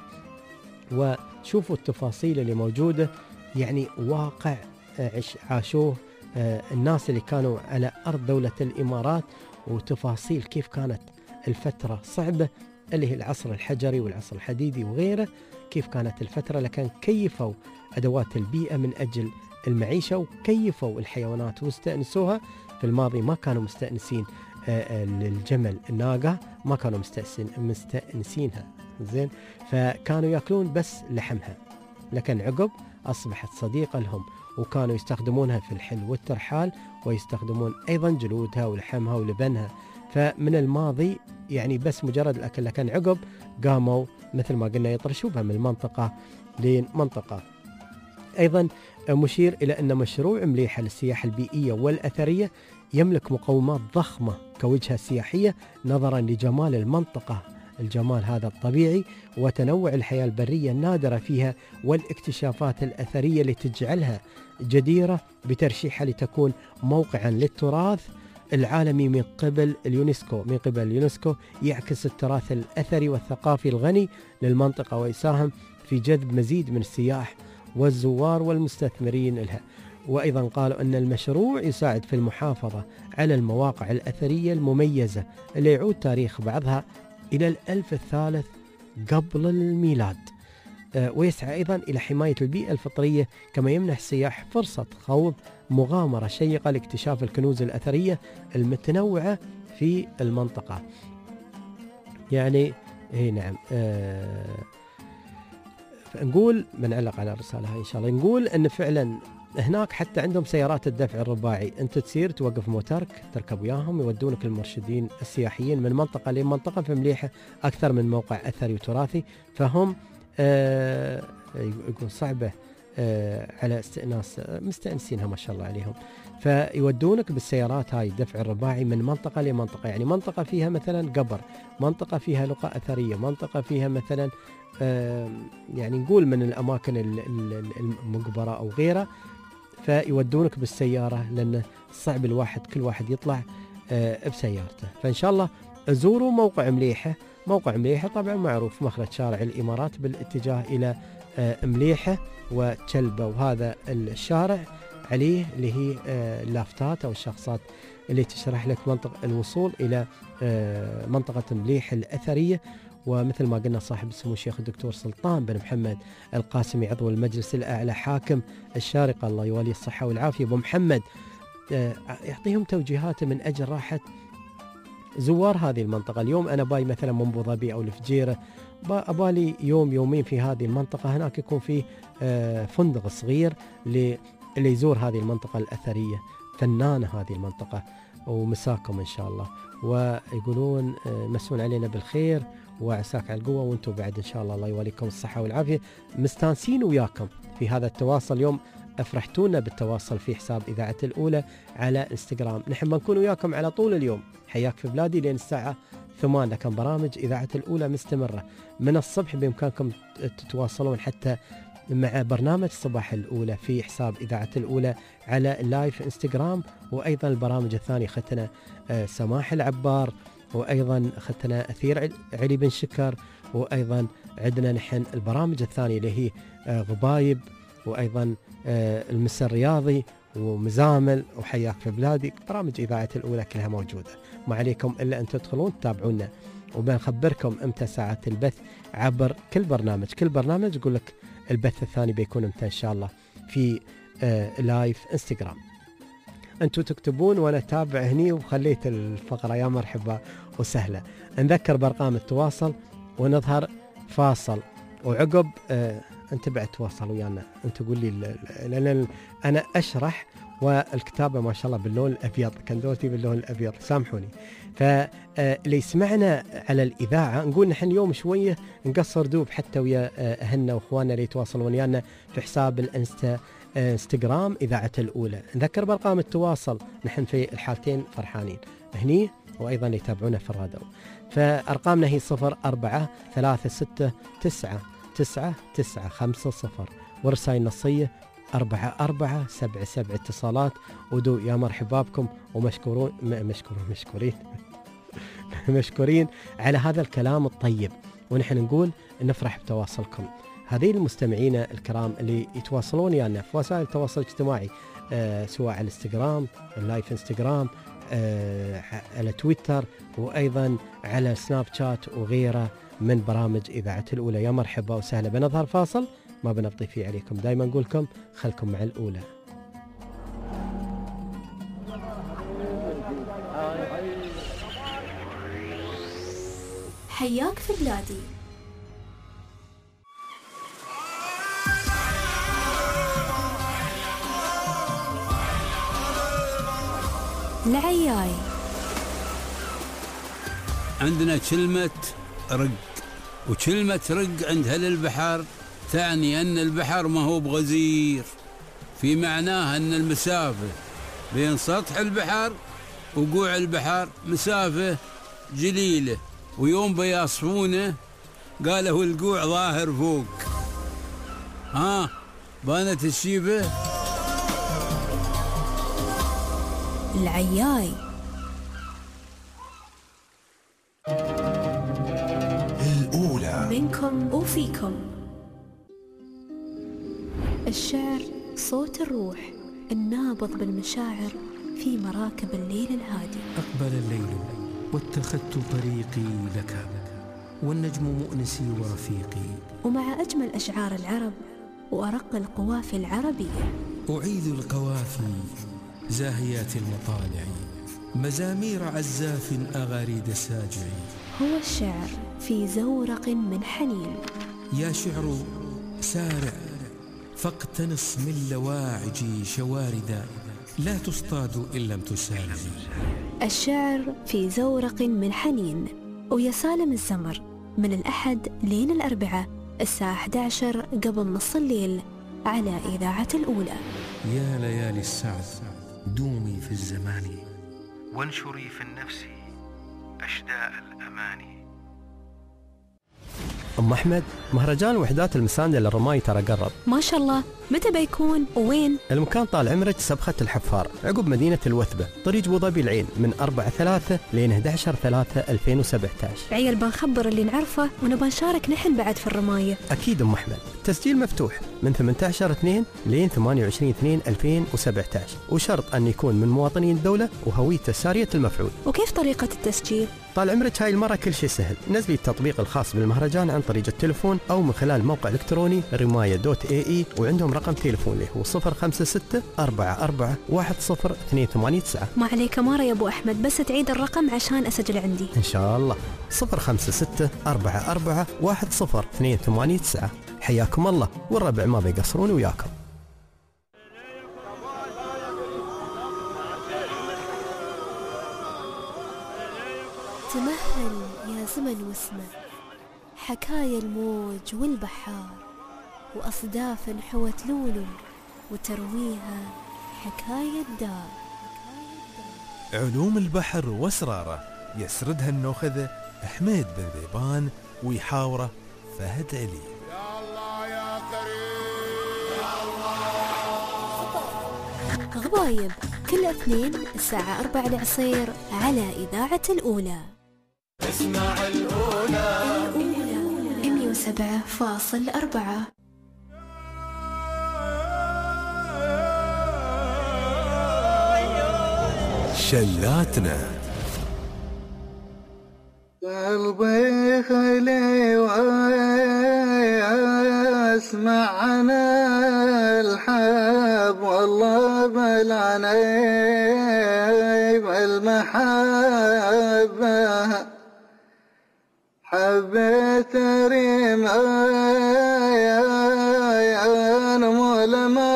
وشوفوا التفاصيل اللي موجودة، يعني واقع عاشوه الناس اللي كانوا على أرض دولة الإمارات، وتفاصيل كيف كانت الفترة صعبة اللي هي العصر الحجري والعصر الحديدي وغيره، كيف كانت الفترة، لكن كيفوا أدوات البيئة من أجل المعيشة وكيفوا الحيوانات واستأنسوها. في الماضي ما كانوا مستأنسين الجمل الناقة، ما كانوا مستأنسينها زين، فكانوا يأكلون بس لحمها، لكن عقب أصبحت صديقة لهم وكانوا يستخدمونها في الحل والترحال، ويستخدمون أيضا جلودها ولحمها ولبنها. فمن الماضي يعني بس مجرد الأكل، لكن عقب قاموا مثل ما قلنا يطرشوها من منطقة لمنطقة. أيضا مشير إلى أن مشروع مليحة للسياحة البيئية والأثرية يملك مقومات ضخمة كوجهة سياحية نظرا لجمال المنطقة، الجمال هذا الطبيعي وتنوع الحياة البرية النادرة فيها، والاكتشافات الأثرية اللي تجعلها جديرة بترشيحها لتكون موقعا للتراث العالمي من قبل اليونسكو، يعكس التراث الأثري والثقافي الغني للمنطقة، ويساهم في جذب مزيد من السياح والزوار والمستثمرين لها. وأيضا قالوا أن المشروع يساعد في المحافظة على المواقع الأثرية المميزة اللي يعود تاريخ بعضها إلى الألف الثالث قبل الميلاد، ويسعى أيضا إلى حماية البيئة الفطرية، كما يمنح السياح فرصة خوض مغامرة شيقة لاكتشاف الكنوز الأثرية المتنوعة في المنطقة. يعني نعم، نقول بنعلق على الرسالة هاي إن شاء الله، نقول أن فعلا هناك حتى عندهم سيارات الدفع الرباعي، أنت تسير توقف موترك تركب وياهم يودونك المرشدين السياحيين من منطقة لمنطقة في مليحة، أكثر من موقع أثري وتراثي، فهم يقول صعبة على استئناس، مستأنسينها ما شاء الله عليهم، فيودونك بالسيارات هاي الدفع الرباعي من منطقة لمنطقة. يعني منطقة فيها مثلا قبر، منطقة فيها لقاء أثرية، منطقة فيها مثلا يعني نقول من الأماكن المقبرة أو غيرها، فيودونك بالسيارة لأن صعب كل واحد يطلع بسيارته. فإن شاء الله زوروا موقع مليحة. موقع مليحة طبعا معروف مخرج شارع الإمارات بالاتجاه إلى مليحة وتشلبة، وهذا الشارع عليه اللي هي اللافتات أو الشخصات اللي تشرح لك منطقة الوصول إلى منطقة مليحة الأثرية. ومثل ما قلنا صاحب السمو الشيخ الدكتور سلطان بن محمد القاسمي عضو المجلس الأعلى حاكم الشارقة الله يولي الصحة والعافية أبو محمد يعطيهم توجيهات من أجل راحة زوار هذه المنطقة. اليوم أنا باي مثلا من أبو ظبي أو الفجيرة، أبالي يومين في هذه المنطقة، هناك يكون في فندق صغير اللي يزور هذه المنطقة الأثرية. فنانة هذه المنطقة، ومساكم إن شاء الله، ويقولون مسؤول علينا بالخير وعساك على القوة، وانتم بعد إن شاء الله الله يوليكم الصحة والعافية. مستانسين وياكم في هذا التواصل. اليوم أفرحتونا بالتواصل في حساب إذاعة الأولى على انستغرام. نحن بنكون وياكم على طول اليوم، حياك في بلادي لين الساعة 8، لكن برامج إذاعة الأولى مستمرة من الصبح. بإمكانكم تتواصلون حتى مع برنامج صباح الأولى في حساب إذاعة الأولى على اللايف انستغرام، وأيضا البرامج الثانية ختنا سماح العبار، وأيضا ختنا أثير علي بن شكر، وأيضا عندنا نحن البرامج الثانية اللي هي غبايب، وأيضا المسا الرياضي ومزامل وحياك في بلادي. برامج إذاعة الأولى كلها موجودة، ما عليكم إلا أن تدخلون تتابعونا، وبنخبركم امتى ساعات البث عبر كل برنامج يقول لك البث الثاني بيكون امتى إن شاء الله في لايف انستغرام. أنتم تكتبون وأنا تابع هني، وخليت الفقرة يا مرحبا وسهلا. نذكر بأرقام التواصل ونظهر فاصل، وعقب أنت بعد تواصل ويانا، أنت تقول لي لأن أنا أشرح والكتابة ما شاء الله باللون الأبيض، كندوتي باللون الأبيض سامحوني. فاللي يسمعنا على الإذاعة نقول نحن اليوم شوية نقصر دوب حتى ويا أهلنا وإخواننا اللي يتواصلون ويانا في حساب انستغرام إذاعة الأولى. نذكر بأرقام التواصل، نحن في الحالتين فرحانين هني، وأيضا يتابعونا في الراديو. فأرقامنا هي 0436999950، ورسائل نصية 4477 اتصالات. ودو يا مرحبا بكم، مشكورين على هذا الكلام الطيب، ونحن نقول نفرح بتواصلكم. هذه المستمعين الكرام اللي يتواصلون يعني في وسائل التواصل الاجتماعي، سواء على الانستغرام، اللايف انستغرام، على تويتر، وأيضا على سناب شات وغيره من برامج إذاعة الأولى. يا مرحبا وسهلا. بنظهر فاصل ما بنبطي فيه عليكم، دايما نقولكم خلكم مع الأولى. حياك في بلادي. العياي. عندنا كلمة رق، وكلمة رق عند أهل البحر تعني أن البحر ما هو بغزير، في معناها أن المسافة بين سطح البحر وقوع البحر مسافة جليلة، ويوم بيصفونه قالوا القوع ظاهر فوق. بانت الشيبة. العياي. الأولى. منكم وفيكم. الشعر صوت الروح النابض بالمشاعر في مراكب الليل الهادي. أقبل الليل واتخذت طريقي لك، والنجم مؤنسي ورفيقي. ومع أجمل أشعار العرب وأرق القوافي العربية أعيد القوافي زاهيات المطالع، مزامير عزاف أغاريد ساجع. هو الشعر في زورق من حنين. يا شعر سارع فاقتنص من لواعج شواردا، لا تصطاد إن لم تسارع. الشعر في زورق من حنين، ويا سالم الزمر من الأحد لين الأربعاء الساعة 11 قبل نص الليل على إذاعة الأولى. يا ليالي السعد دومي في الزمان، وانشري في النفس أشداء الأماني. أم أحمد، مهرجان وحدات المساندة للرماي ترى قرب. ما شاء الله، متى بيكون وين؟ المكان طال عمرك سبخة الحفار عقب مدينة الوثبة، طريق أبو ظبي العين، من 4/3 لين 11/3/2017. عيال بنخبر اللي نعرفه ونبى نشارك نحن بعد في الرماية. أكيد أم أحمد، تسجيل مفتوح من 18/2 لين 28/2/2017، وشرط أن يكون من مواطنين الدولة وهويته سارية المفعول. وكيف طريقة التسجيل؟ طال عمرك هاي المرة كل شيء سهل، نزلي التطبيق الخاص بالمهرجان عن طريق التلفون أو من خلال موقع إلكتروني رماية.ae، وعندهم رقم تليفون اللي هو 056-44-10289. ما عليك أمارة يا أبو أحمد، بس تعيد الرقم عشان أسجل عندي إن شاء الله. 056-44-10289. حياكم الله، والربع ما بيقصرون وياكم. تمهل يا زمن واسمه، حكايا الموج والبحار، وأصداف حوت لولو وترويها حكاية دار. علوم البحر واسراره يسردها النوخذة حميد بن ذيبان، ويحاوره فهد علي. غبايب كل اثنين الساعة 4 العصير على إذاعة الأولى. اسمع الأولى 107.4. شلاتنا. قلبي خلي واسمع عنا الحب، والله بالعني بالمحبة، حبيت ريم نمو لما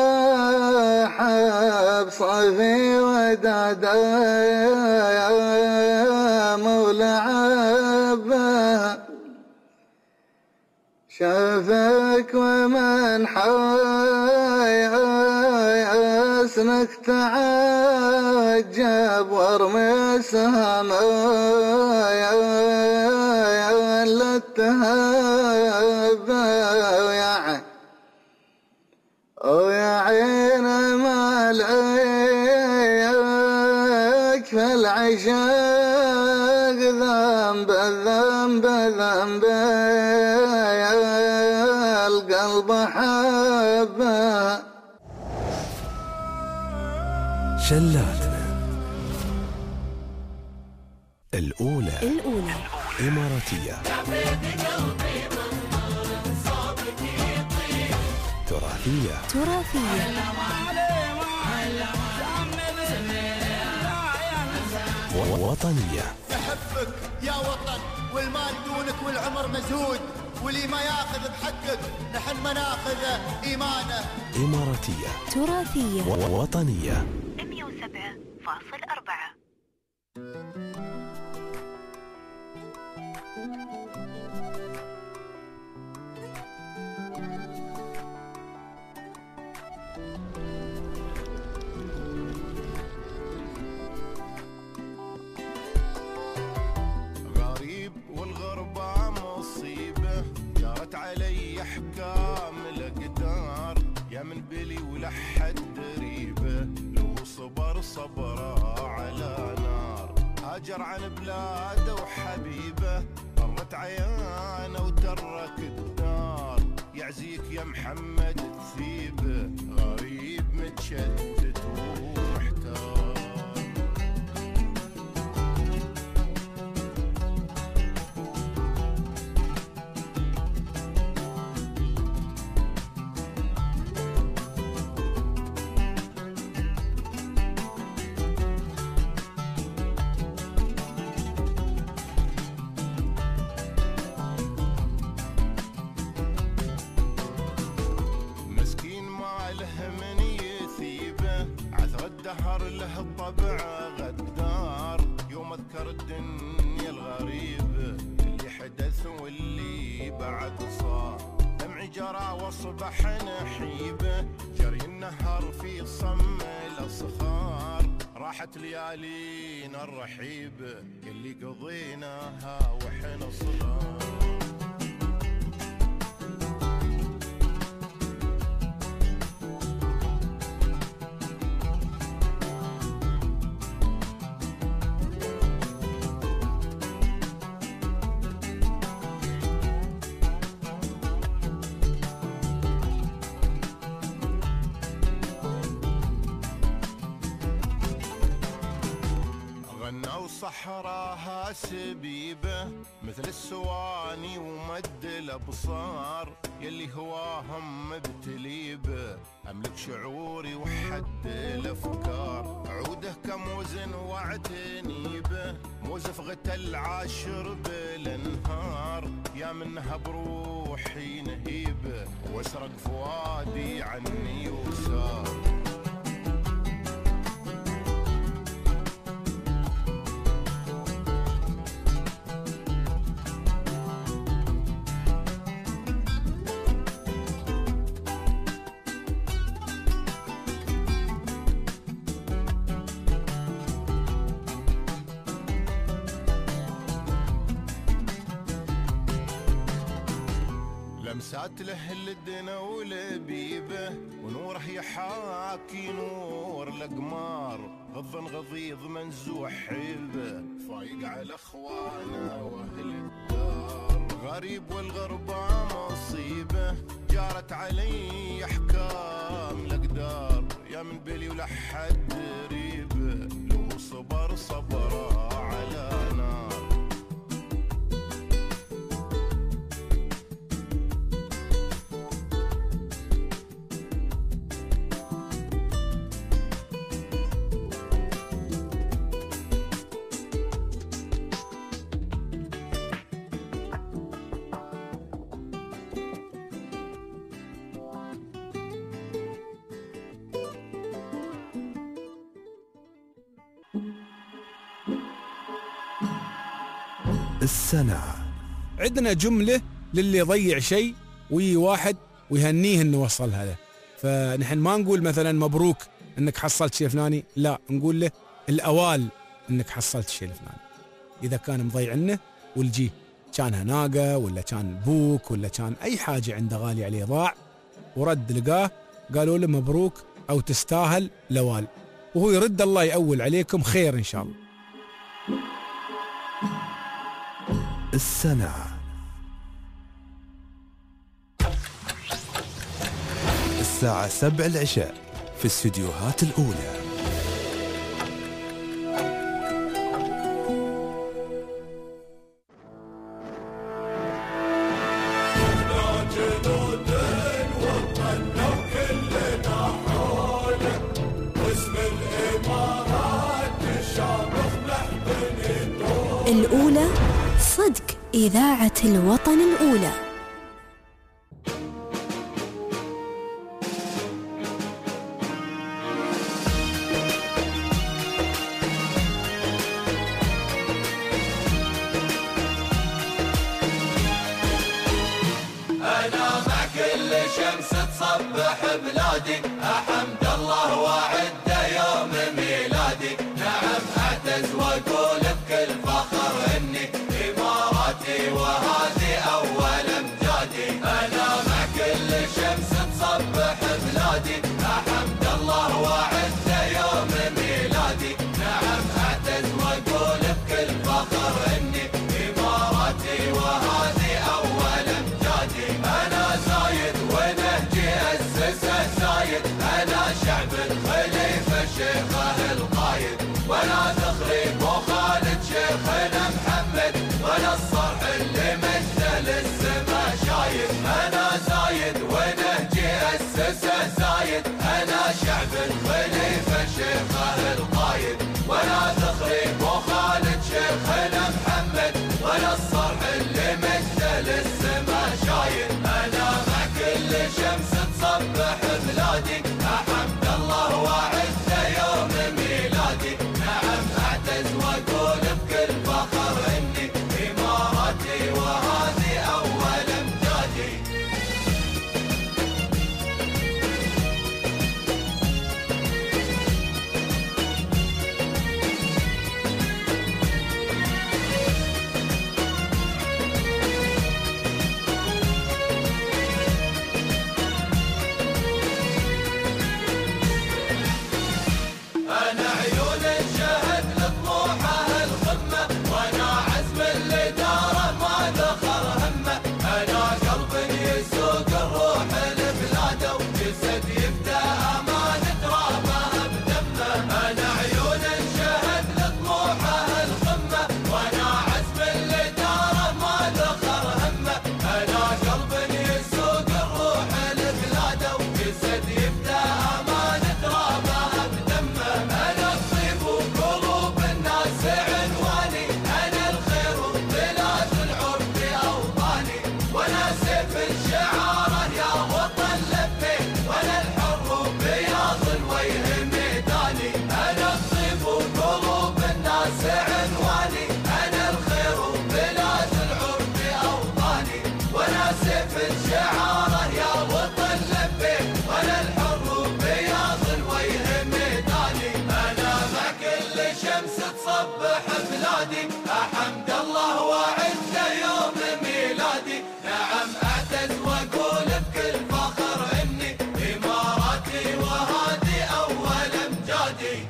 حب صافي ودادا مولعبه، شافك ومن حسنك تعجب، وارمي سهم للتهب، ويا عين مالك في العشاق ذنب الذنب ذنب، القلب حبه. شلاتنا الأولى إماراتية، تراثية، وطنية. بك يا وطن، والمال دونك والعمر مزهود، واللي ما ياخذ بحقك نحن ما ناخذ إيمانه. إماراتية تراثية وطنية 107.4. غريب والغربة مصيبة، جارت علي أحكام الأقدار، يا من بلي ولحد ريبة، لو صبر صبره على نار، هاجر عن بلاده وحبيبه، طرت عيانه وترك الدار، يعزيك يا محمد تثيبه، غريب متشتت ومحتار. الدهر له الطبع غدار، يوم اذكر الدنيا الغريبة اللي حدث واللي بعد صار، دمعي جرى واصبح نحيبه، جري النهر في صم الاصخار، راحت ليالينا الرحيبة اللي قضيناها وحنا صغار. صحراها سبيبة مثل السواني ومد الابصار، يلي هواهم مبتليبه، املك شعوري وحد الافكار، عوده كموزن واعتني به، موزف غتل عاشر بالانهار، يا منها بروحي نهيبه، واسرق فؤادي عني وسار. لمسات له الدنا ولبيبه، ونوره يحاكي نور الأقمار، غض غضيض منزوح حيبه، فايق على اخوانه واهل الدار، غريب والغربة مصيبه، جارت علي احكام الاقدار، يا من بلي ولحد ريبه، لو صبر صبره على نار. السنة. عندنا جملة للي يضيع شيء ويجي واحد ويهنيه انه وصل هذا، فنحن ما نقول مثلا مبروك انك حصلت شيء فلاني، لا نقول له الاوال انك حصلت الشيء الفلاني. اذا كان مضيعنه والجي كانها ناقة ولا كان بوك ولا كان اي حاجة عنده غالي عليه ضاع ورد لقاه، قالوا له مبروك او تستاهل لوال، وهو يرد الله يأول عليكم خير ان شاء الله. السنة. الساعة 7 العشاء في الاستديوهات الأولى. واسم الإمارات الشامخ محضن الدور. الأولى صدق إذاعة الوطن الأولى. أنا مع كل شمس تصبح بلادي، أحمد الله وعده يوم ميلادي. نعم أعتز وأقول بكل فخر إني إماراتي وهذه أول أمجادي. أنا مع كل شمس تصبح بلادي، أحمد الله وعده يوم ميلادي. نعم أعتز وأقول بكل فخر إني إماراتي وهذه أول أمجادي. أنا زايد ونهجي أسسه زايد، أنا شعب الخليفة شيخه القايد. ولا تخريب وخالد شيخنا محمد، ولا الصرح اللي مجده للسما شايد. أنا زايد ونهجي أسسه زايد، أنا شعب الخليفة شيخه القايد. ولا تخريب وخالد شيخنا محمد، ولا الصرح اللي مجده للسما شايد. أنا مع كل شمس تصبح بلادي، أحمد الله وعده يوم ميلادي. نعم أعتز وأقول بكل فخر إني إماراتي وهذه أول أمجادي. أنا عيون الشهد لطموحه الخمة، وأنا عزم الإدارة ما ذخر همه. أنا قلب يسوق الروح لبلاده، وجسد يبدأ أمان ترابها بدمه. أنا عيون الشهد لطموحه الخمة، وأنا عزم الإدارة ما ذخر همه. أنا قلب يسوق الروح لبلاده، وجسد يبدأ أمان ترابها بدمه. أنا الطيب وقلوب الناس عنواني، أنا الخير وبلاد العرب أوطاني. وأنا سيف الشعارة يا وطن لبيت، وأنا الحر وبياض الوجه ميداني. أنا الطيب وقلوب الناس عنواني، أنا الخير وبلاد العرب أوطاني. وأنا سيف الشعارة يا وطن لبيت، وأنا الحر وبياض الوجه ميداني. أنا مع كل شمس تصبح بلادي، أحمد الله وعده يوم ميلادي. نعم أعتز وأقول بكل فخر إني إماراتي وهذه أول أمجادي.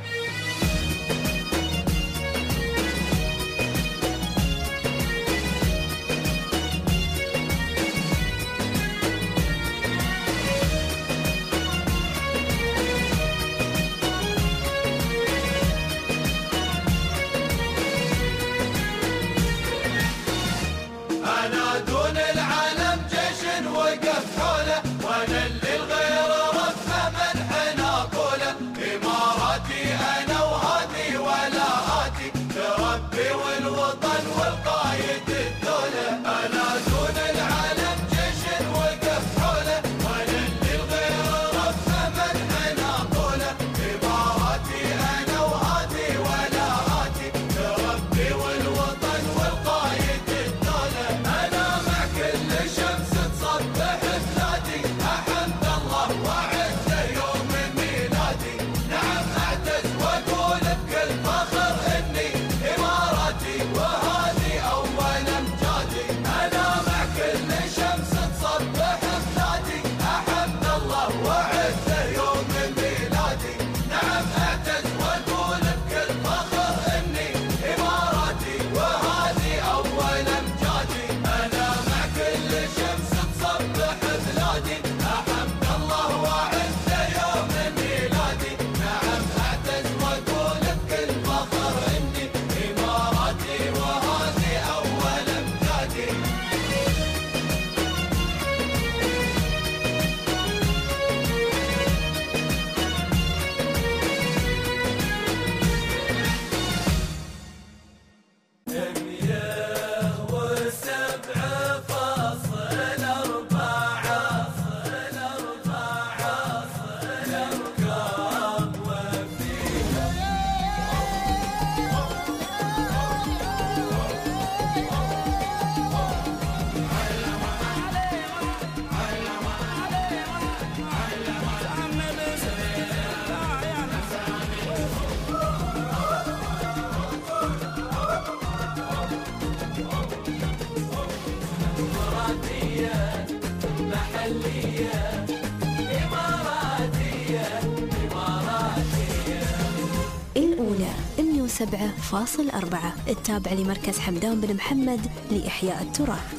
107.4. التابع لمركز حمدان بن محمد لإحياء التراث.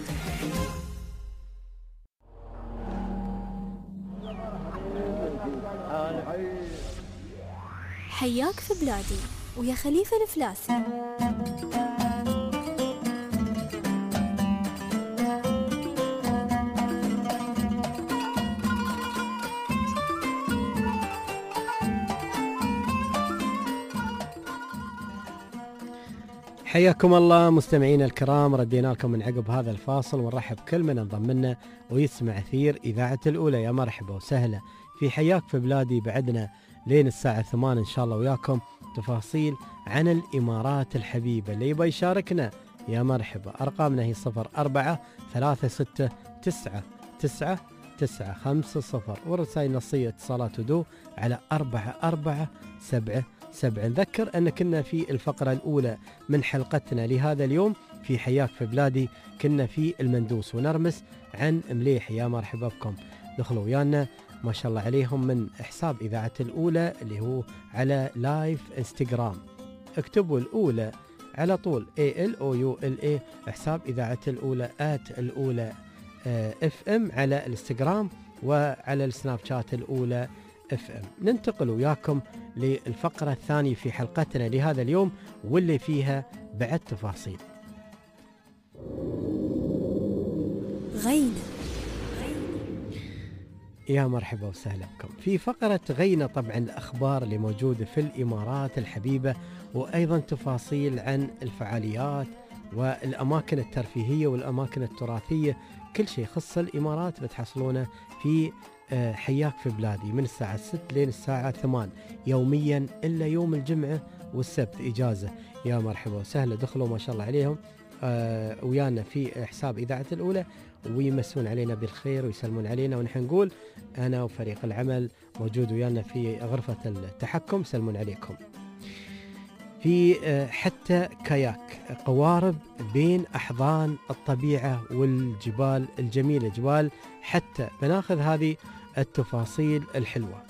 حياك في بلادي ويا خليفة الفلاسي. حياكم الله مستمعين الكرام، ردينا لكم من عقب هذا الفاصل ونرحب كل من انضم لنا ويسمع أثير إذاعة الأولى. يا مرحبا وسهلا في حياك في بلادي. بعدنا لين الساعة 8 إن شاء الله وياكم تفاصيل عن الإمارات الحبيبة. اللي يبغى يشاركنا يا مرحبا، أرقامنا هي 0436999950 والرسائل النصية اتصالات ودو على 4477. نذكر أن كنا في الفقرة الأولى من حلقتنا لهذا اليوم في حياك في بلادي، كنا في المندوس ونرمس عن مليح. يا مرحبا بكم، دخلوا ويانا ما شاء الله عليهم من حساب إذاعة الأولى اللي هو على لايف انستغرام. اكتبوا الأولى على طول ALOULA حساب إذاعة الأولى @الأولى FM على الانستغرام وعلى السناب شات الأولى FM. ننتقل وياكم للفقرة الثانية في حلقتنا لهذا اليوم واللي فيها بعد تفاصيل. غينة. يا مرحبا وسهلا بكم في فقرة غينة. طبعا الأخبار اللي موجودة في الإمارات الحبيبة وأيضا تفاصيل عن الفعاليات والأماكن الترفيهية والأماكن التراثية، كل شيء يخص الإمارات بتحصلونه في حياك في بلادي من الساعة 6 لين الساعة 8 يوميا إلا يوم الجمعة والسبت إجازة. يا مرحبا وسهلا، دخلوا ما شاء الله عليهم ويانا في حساب إذاعة الأولى ويمسون علينا بالخير ويسلمون علينا، ونحن نقول أنا وفريق العمل موجود ويانا في غرفة التحكم سلمون عليكم. في حتى كاياك، قوارب بين أحضان الطبيعة والجبال الجميلة، جبال حتى بناخذ هذه التفاصيل الحلوة.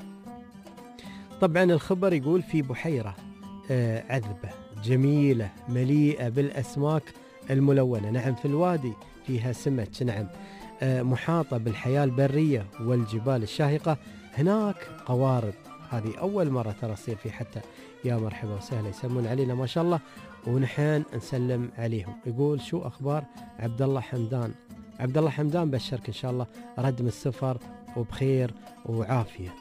طبعا الخبر يقول في بحيرة عذبة جميلة مليئة بالأسماك الملونة، نعم في الوادي فيها سمك، نعم محاطة بالحياة البرية والجبال الشاهقة، هناك قوارب. هذه أول مرة ترى تصير في حتى. يا مرحبا وسهلا، يسلمون علينا ما شاء الله ونحن نسلم عليهم. يقول شو أخبار عبد الله حمدان؟ عبد الله حمدان بشرك إن شاء الله رد من السفر وبخير وعافية.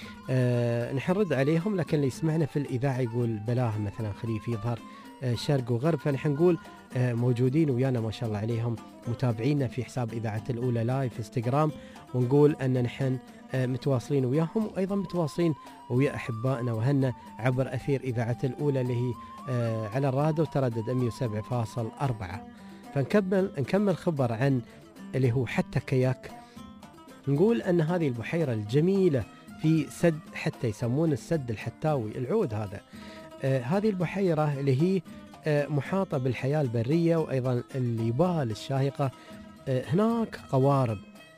نحن نرد عليهم، لكن اللي يسمعنا في الإذاعة يقول بلاه مثلا خليف يظهر شرق وغرب، فنحن نقول موجودين ويانا ما شاء الله عليهم متابعينا في حساب إذاعة الأولى لايف انستغرام، ونقول أن نحن متواصلين وياهم وأيضا متواصلين ويا أحبائنا وهنا عبر أثير إذاعة الأولى اللي هي على الراديو تردد 107.4. فنكمل خبر عن اللي هو حتى كاياك. نقول أن هذه البحيرة الجميلة في سد حتى، يسمون السد الحتاوي العود هذا. هذه البحيرة اللي هي محاطة بالحياة البرية وأيضا الجبال الشاهقة. هناك قوارب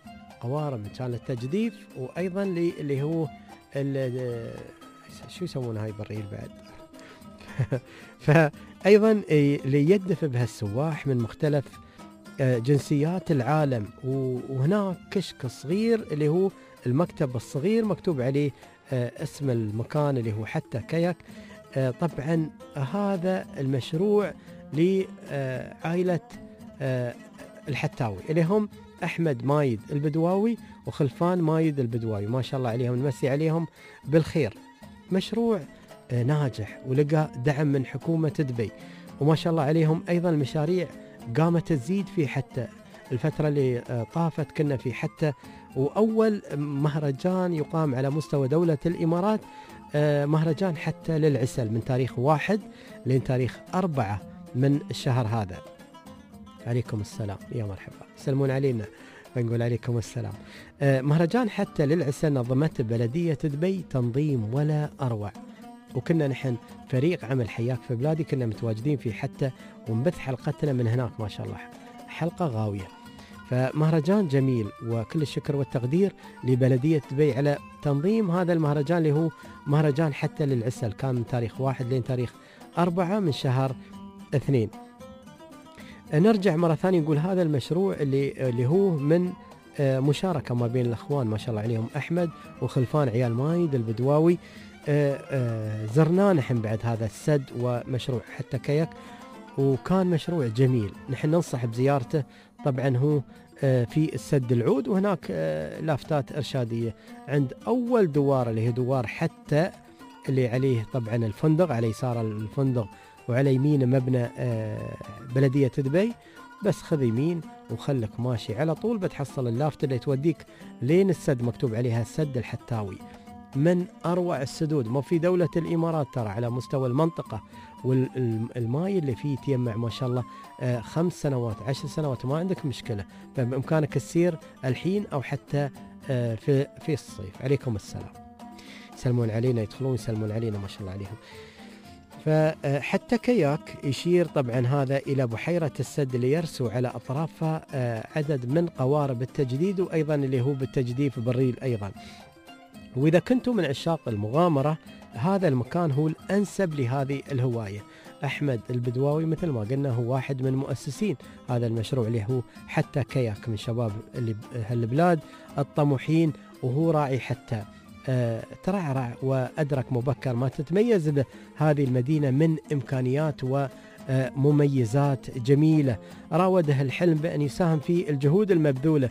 كان التجديف وأيضا اللي هو شو يسمون هاي بريل بعد فأيضا اللي يدف بها السواح من مختلف جنسيات العالم. وهناك كشك صغير اللي هو المكتب الصغير مكتوب عليه اسم المكان اللي هو حتى كاياك. طبعا هذا المشروع لعائلة الحتاوي اللي هم أحمد مايد البدواوي وخلفان مايد البدواوي، ما شاء الله عليهم، نمسي عليهم بالخير. مشروع ناجح ولقى دعم من حكومة دبي، وما شاء الله عليهم أيضا المشاريع قامت تزيد في حتى. الفترة اللي طافت كنا في حتى، وأول مهرجان يقام على مستوى دولة الإمارات مهرجان حتى للعسل من تاريخ 1 لين تاريخ 4 من الشهر هذا. عليكم السلام، يا مرحبا، سلمون علينا فنقول عليكم السلام. مهرجان حتى للعسل نظمته بلدية دبي تنظيم ولا أروع، وكنا نحن فريق عمل حياك في بلادي كنا متواجدين في حتى ونبث حلقتنا من هناك ما شاء الله، حلقة غاوية. فمهرجان جميل وكل الشكر والتقدير لبلدية دبي على تنظيم هذا المهرجان اللي هو مهرجان حتى للعسل، كان من تاريخ 1 لين تاريخ 4 من شهر 2. نرجع مرة ثانية نقول هذا المشروع اللي هو من مشاركة ما بين الأخوان ما شاء الله عليهم أحمد وخلفان عيال مايد البدواوي. زرناه نحن بعد هذا السد ومشروع حتى كيك، وكان مشروع جميل. نحن ننصح بزيارته. طبعا هو في السد العود، وهناك لافتات إرشادية عند أول دوار اللي هي دوار حتى اللي عليه طبعا الفندق، على يسار الفندق وعلى يمينه مبنى بلدية دبي. بس خذ يمين وخلك ماشي على طول بتحصل اللافتة اللي توديك لين السد، مكتوب عليها السد الحتاوي. من أروع السدود ما في دولة الإمارات ترى على مستوى المنطقة، والماي اللي فيه تيمع ما شاء الله 5 سنوات 10 سنوات ما عندك مشكلة. فبإمكانك السير الحين أو حتى في الصيف. عليكم السلام، يسلمون علينا، يدخلون يسلمون علينا ما شاء الله عليهم. فحتى كياك يشير طبعا هذا إلى بحيرة السد اللي يرسو على أطرافها عدد من قوارب التجديد، وأيضا اللي هو بالتجديف بالريل أيضا. وإذا كنتم من عشاق المغامرة هذا المكان هو الأنسب لهذه الهواية. أحمد البدواوي مثل ما قلنا هو واحد من مؤسسين هذا المشروع اللي هو حتى كياك، من شباب اللي هالبلاد الطموحين، وهو راعي حتى ترعرع وأدرك مبكر ما تتميز به هذه المدينة من إمكانيات ومميزات جميلة. راوده الحلم بأن يساهم في الجهود المبذولة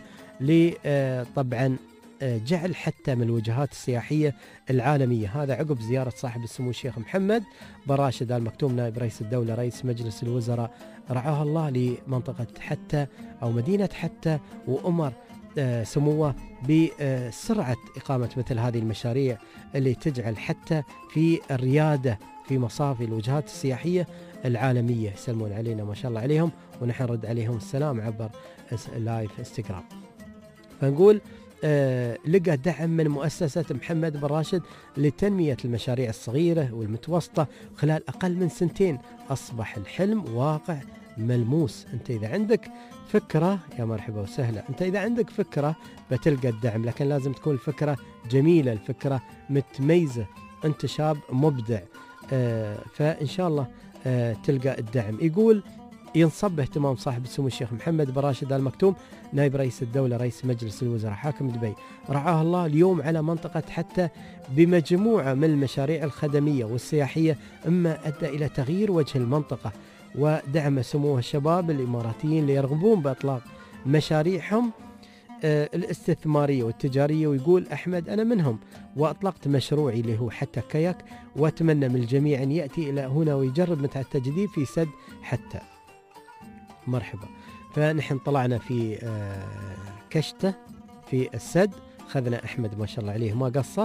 طبعا جعل حتى من الوجهات السياحية العالمية. هذا عقب زيارة صاحب السمو الشيخ محمد بن راشد آل مكتوم نائب رئيس الدولة رئيس مجلس الوزراء رعاه الله لمنطقة حتى أو مدينة حتى، وأمر سموه بسرعة إقامة مثل هذه المشاريع اللي تجعل حتى في الريادة في مصافي الوجهات السياحية العالمية. يسلمون علينا ما شاء الله عليهم، ونحن نرد عليهم السلام عبر لايف انستغرام. فنقول لقى دعم من مؤسسة محمد بن راشد لتنمية المشاريع الصغيرة والمتوسطة. خلال أقل من 2 أصبح الحلم واقع ملموس. أنت إذا عندك فكرة يا مرحبا وسهلا، أنت إذا عندك فكرة بتلقى الدعم، لكن لازم تكون الفكرة جميلة، الفكرة متميزة، أنت شاب مبدع، فإن شاء الله تلقى الدعم. يقول ينصب اهتمام صاحب السمو الشيخ محمد بن راشد آل مكتوم نائب رئيس الدولة رئيس مجلس الوزراء حاكم دبي رعاه الله اليوم على منطقة حتى بمجموعة من المشاريع الخدمية والسياحية، مما أدى إلى تغيير وجه المنطقة ودعم سموه الشباب الإماراتيين ليرغبون بإطلاق مشاريعهم الاستثمارية والتجارية. ويقول أحمد أنا منهم، وأطلقت مشروعي اللي هو حتى كياك، وأتمنى من الجميع أن يأتي إلى هنا ويجرب متعة التجديد في سد حتى. مرحبا. فنحن طلعنا في كشته في السد، خذنا أحمد ما شاء الله عليه ما قصر،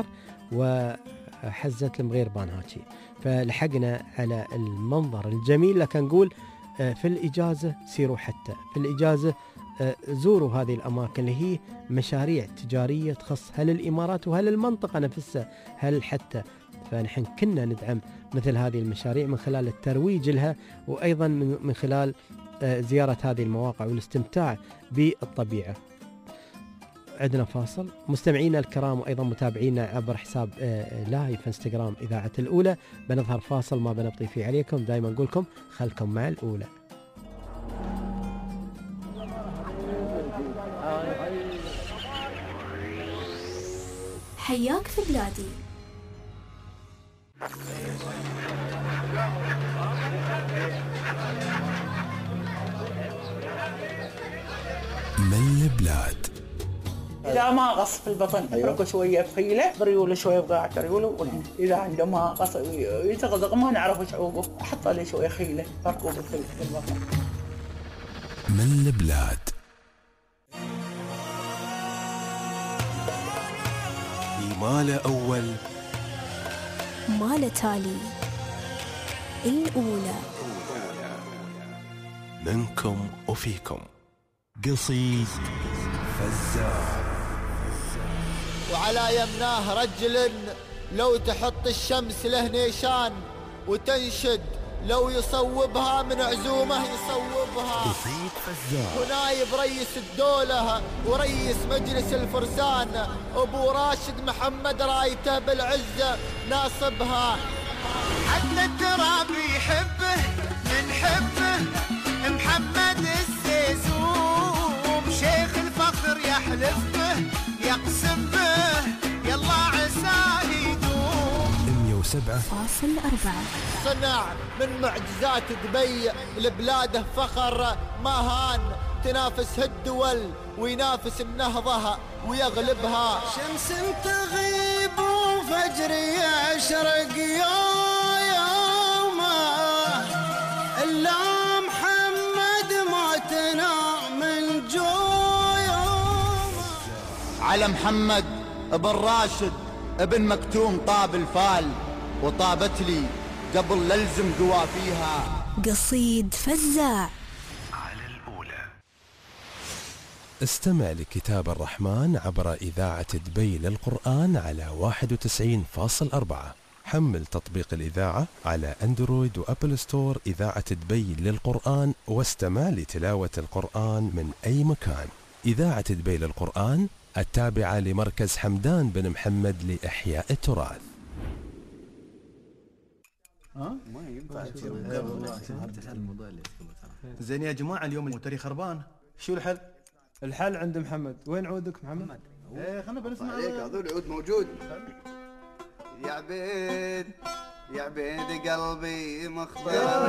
وحزت المغيربان هاتي، فلحقنا على المنظر الجميل. لكن نقول في الإجازة سيروا حتى في الإجازة زوروا هذه الأماكن اللي هي مشاريع تجارية تخص هل الإمارات وهل المنطقة نفسها هل حتى. فنحن كنا ندعم مثل هذه المشاريع من خلال الترويج لها، وأيضا من خلال زيارة هذه المواقع والاستمتاع بالطبيعة. عندنا فاصل. مستمعينا الكرام وأيضا متابعينا عبر حساب لايف انستغرام إذاعة الأولى، بنظهر فاصل ما بنبطي فيه عليكم. دائما نقولكم خلكم مع الأولى. حياك في بلادي. من البلاد. إذا ما غص في البطن اتركه شوية بخيله، بريوله شوية بقاعة ريوله. إذا عنده ما غص يتغضغ ما نعرف شعوبه، أحط له شوية خيله فرقه في البطن. من البلاد. ماله أول ماله تالي. الأولى منكم وفيكم. قصيد فزاع. وعلى يمناه رجل لو تحط الشمس له نيشان وتنشد، لو يصوبها من عزومه يصوبها. قصيد فزاع. ونايب رئيس الدولة ورئيس مجلس الفرسان أبو راشد محمد رايته بالعزة ناصبها. حتى التراب يحبه من حبه محمد الزيزوم، شيخ الفخر يحلف به يقسم به يلا عساه يدوم. 107.4 صنع من معجزات دبي لبلاده فخر ما هان، تنافس الدول وينافس النهضة ويغلبها. شمس تغيب وفجر يشرق يومه، إلا محمد ما تنام من جويومه. على محمد ابن راشد ابن مكتوم طاب الفال، وطابت لي قبل للزم قوافيها. قصيد فزاع. استمع لكتاب الرحمن عبر إذاعة دبي للقرآن على 91.4. حمل تطبيق الإذاعة على أندرويد وأبل ستور إذاعة دبي للقرآن، واستمع لتلاوة القرآن من أي مكان. إذاعة دبي للقرآن التابعة لمركز حمدان بن محمد لإحياء التراث. ما ينفع زين يا جماعة، اليوم التاريخ خربان، شو الحل؟ الحل عند محمد. وين عودك محمد؟ ايه خلنا بنسمع عليك. هذول العود موجود. يا عبيد يا عبيد قلبي مختار.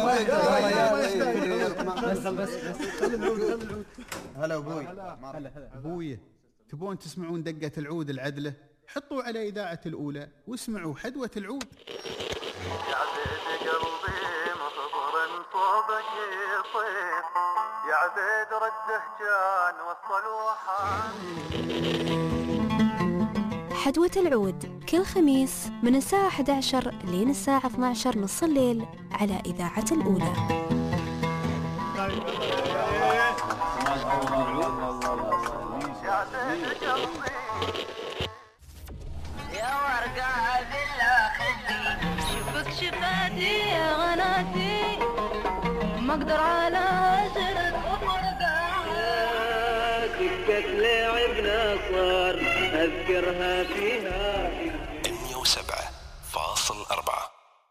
بس هلا ابوي. ابوي تبون تسمعون دقة العود العدلة؟ حطوا على إذاعة الأولى واسمعوا حدوة العود. يا عبيد قلبي مخبر صوبك يصيح، يا عبيد رده كان وصل وحان. حدوة العود كل خميس من الساعة 11 لين الساعة 12 نص الليل على إذاعة الأولى. يا ورقة بالله خدي شوفك شفاتي يا غناتي، ما اقدر على هجرة ورقة. دقت لعبنا صار اذكرها فيها. 107.4.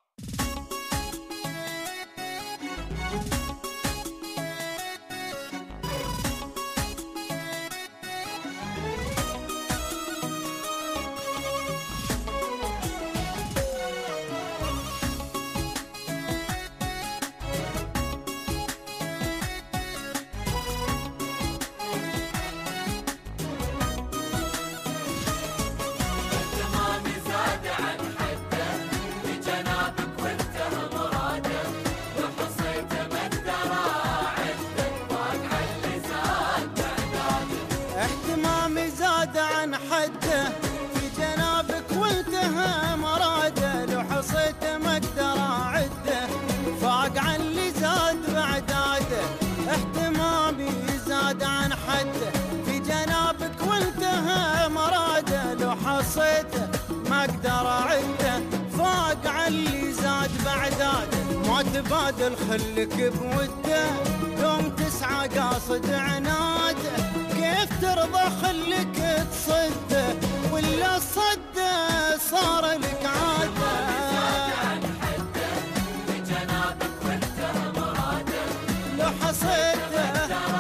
ما اقدر اعده، فاق علي زاد بعداده. ما تبادل خلك بوده، يوم تسعى قاصد عناده. كيف ترضى خلك تصده، ولا صده صار لك عاده. لو حصيته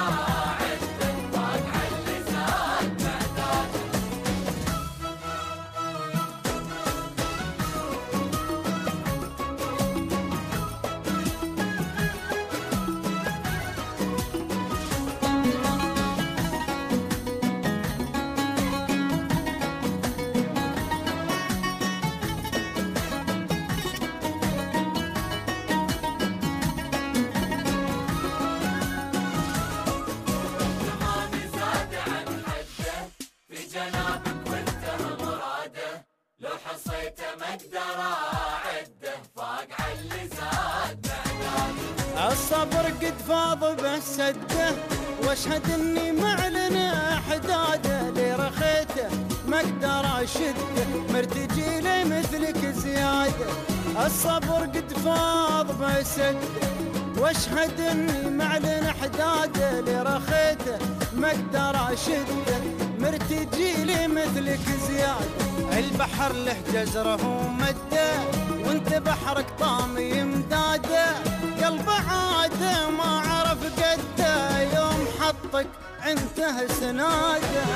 الصبر قد فاض بسده، واشهد اني معلن حداده. لي رخيته ما اقدر اشده، مرتجي لي مثلك زياده. الصبر قد فاض بسده، واشهد اني معلن حداده. لي رخيته ما اقدر اشده، مرتجي لي مثلك زياده. البحر له جزره ومده، وانت بحرك طامي امداده، قلب عاده ما عرف قده، يوم حطك عنده سناده.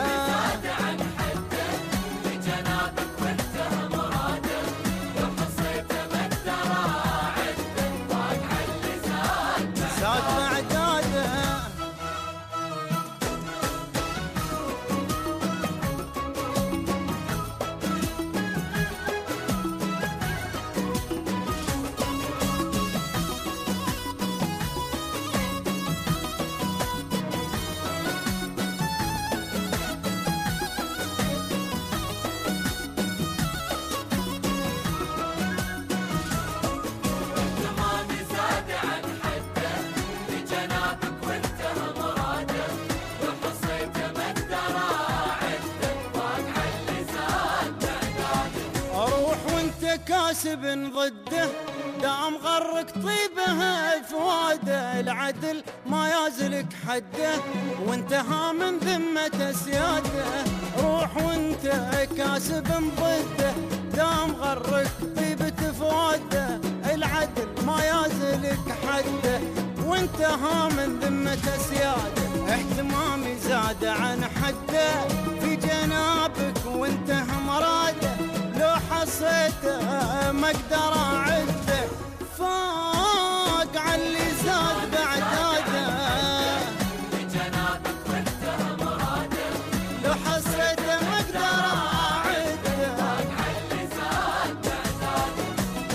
كاسب ضده، دام غرك طيبها فواده، العدل ما يازلك حده، وانتهى من ذمة سياده. روح وانت كاسب ضده، دام غرك طيبة فواده، العدل ما يازلك حده، وانتهى من ذمة سياده. اهتمامي زاد عن حده في جنابك وانتهى مراده، لو حصيته ما اقدر اعده، فاق علي زاد بعداده. بجنابك وانتهى مراده، لو حصيته ما اقدر اعده، فاق علي زاد بعداده.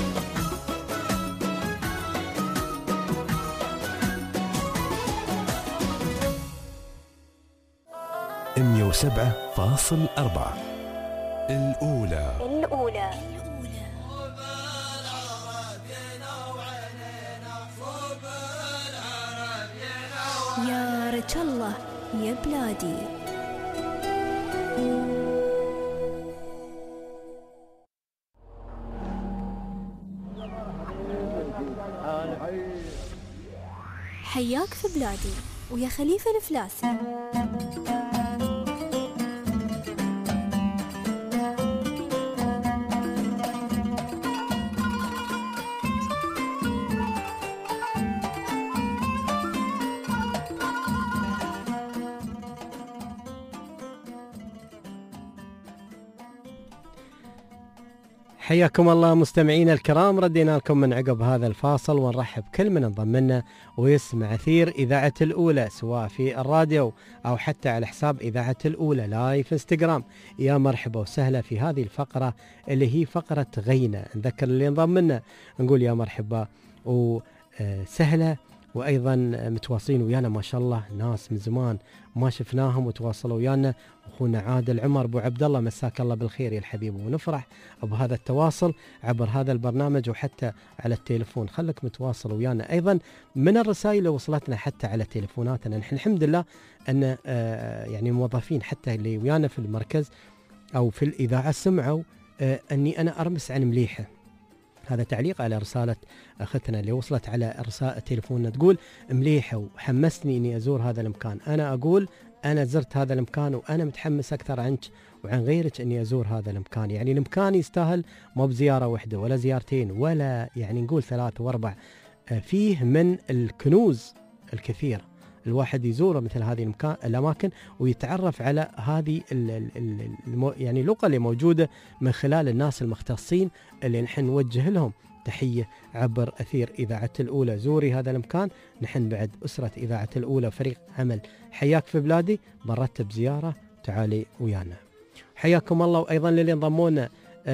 107.4 الأولى. يا رجل الله يا بلادي. حياك في بلادي ويا خليفة الفلاسي. حياكم الله مستمعينا الكرام، ردينا لكم من عقب هذا الفاصل ونرحب كل من انضم لنا ويسمع أثير إذاعة الأولى سواء في الراديو أو حتى على حساب إذاعة الأولى لايف انستغرام. يا مرحبا وسهلا في هذه الفقرة اللي هي فقرة غينا. نذكر اللي انضم لنا نقول يا مرحبا وسهلا، وأيضا متواصلين ويانا ما شاء الله ناس من زمان ما شفناهم وتواصلوا ويانا. أخونا عادل عمر أبو عبد الله مساك الله بالخير يا الحبيب، ونفرح بهذا التواصل عبر هذا البرنامج وحتى على التليفون. خلك متواصل ويانا أيضا من الرسائل اللي وصلتنا حتى على تليفوناتنا. نحن الحمد لله أن يعني الموظفين حتى اللي ويانا في المركز أو في الإذاعة سمعوا أني أنا أرمس عن مليحة. هذا تعليق على رسالة أختنا اللي وصلت على رسالة تليفوننا، تقول مليحة وحمسني أني أزور هذا المكان. أنا أقول أنا زرت هذا المكان وأنا متحمس أكثر عنك وعن غيرك أني أزور هذا المكان. يعني المكان يستاهل مو بزيارة واحدة ولا زيارتين ولا يعني نقول 3 و4، فيه من الكنوز الكثير الواحد يزور مثل هذه الأماكن ويتعرف على هذه يعني اللغة اللي موجودة من خلال الناس المختصين اللي نحن نوجه لهم تحية عبر أثير إذاعة الأولى. زوري هذا المكان. نحن بعد أسرة إذاعة الأولى فريق عمل حياك في بلادي بنرتب زيارة، تعالي ويانا. حياكم الله. وأيضا للي انضمونا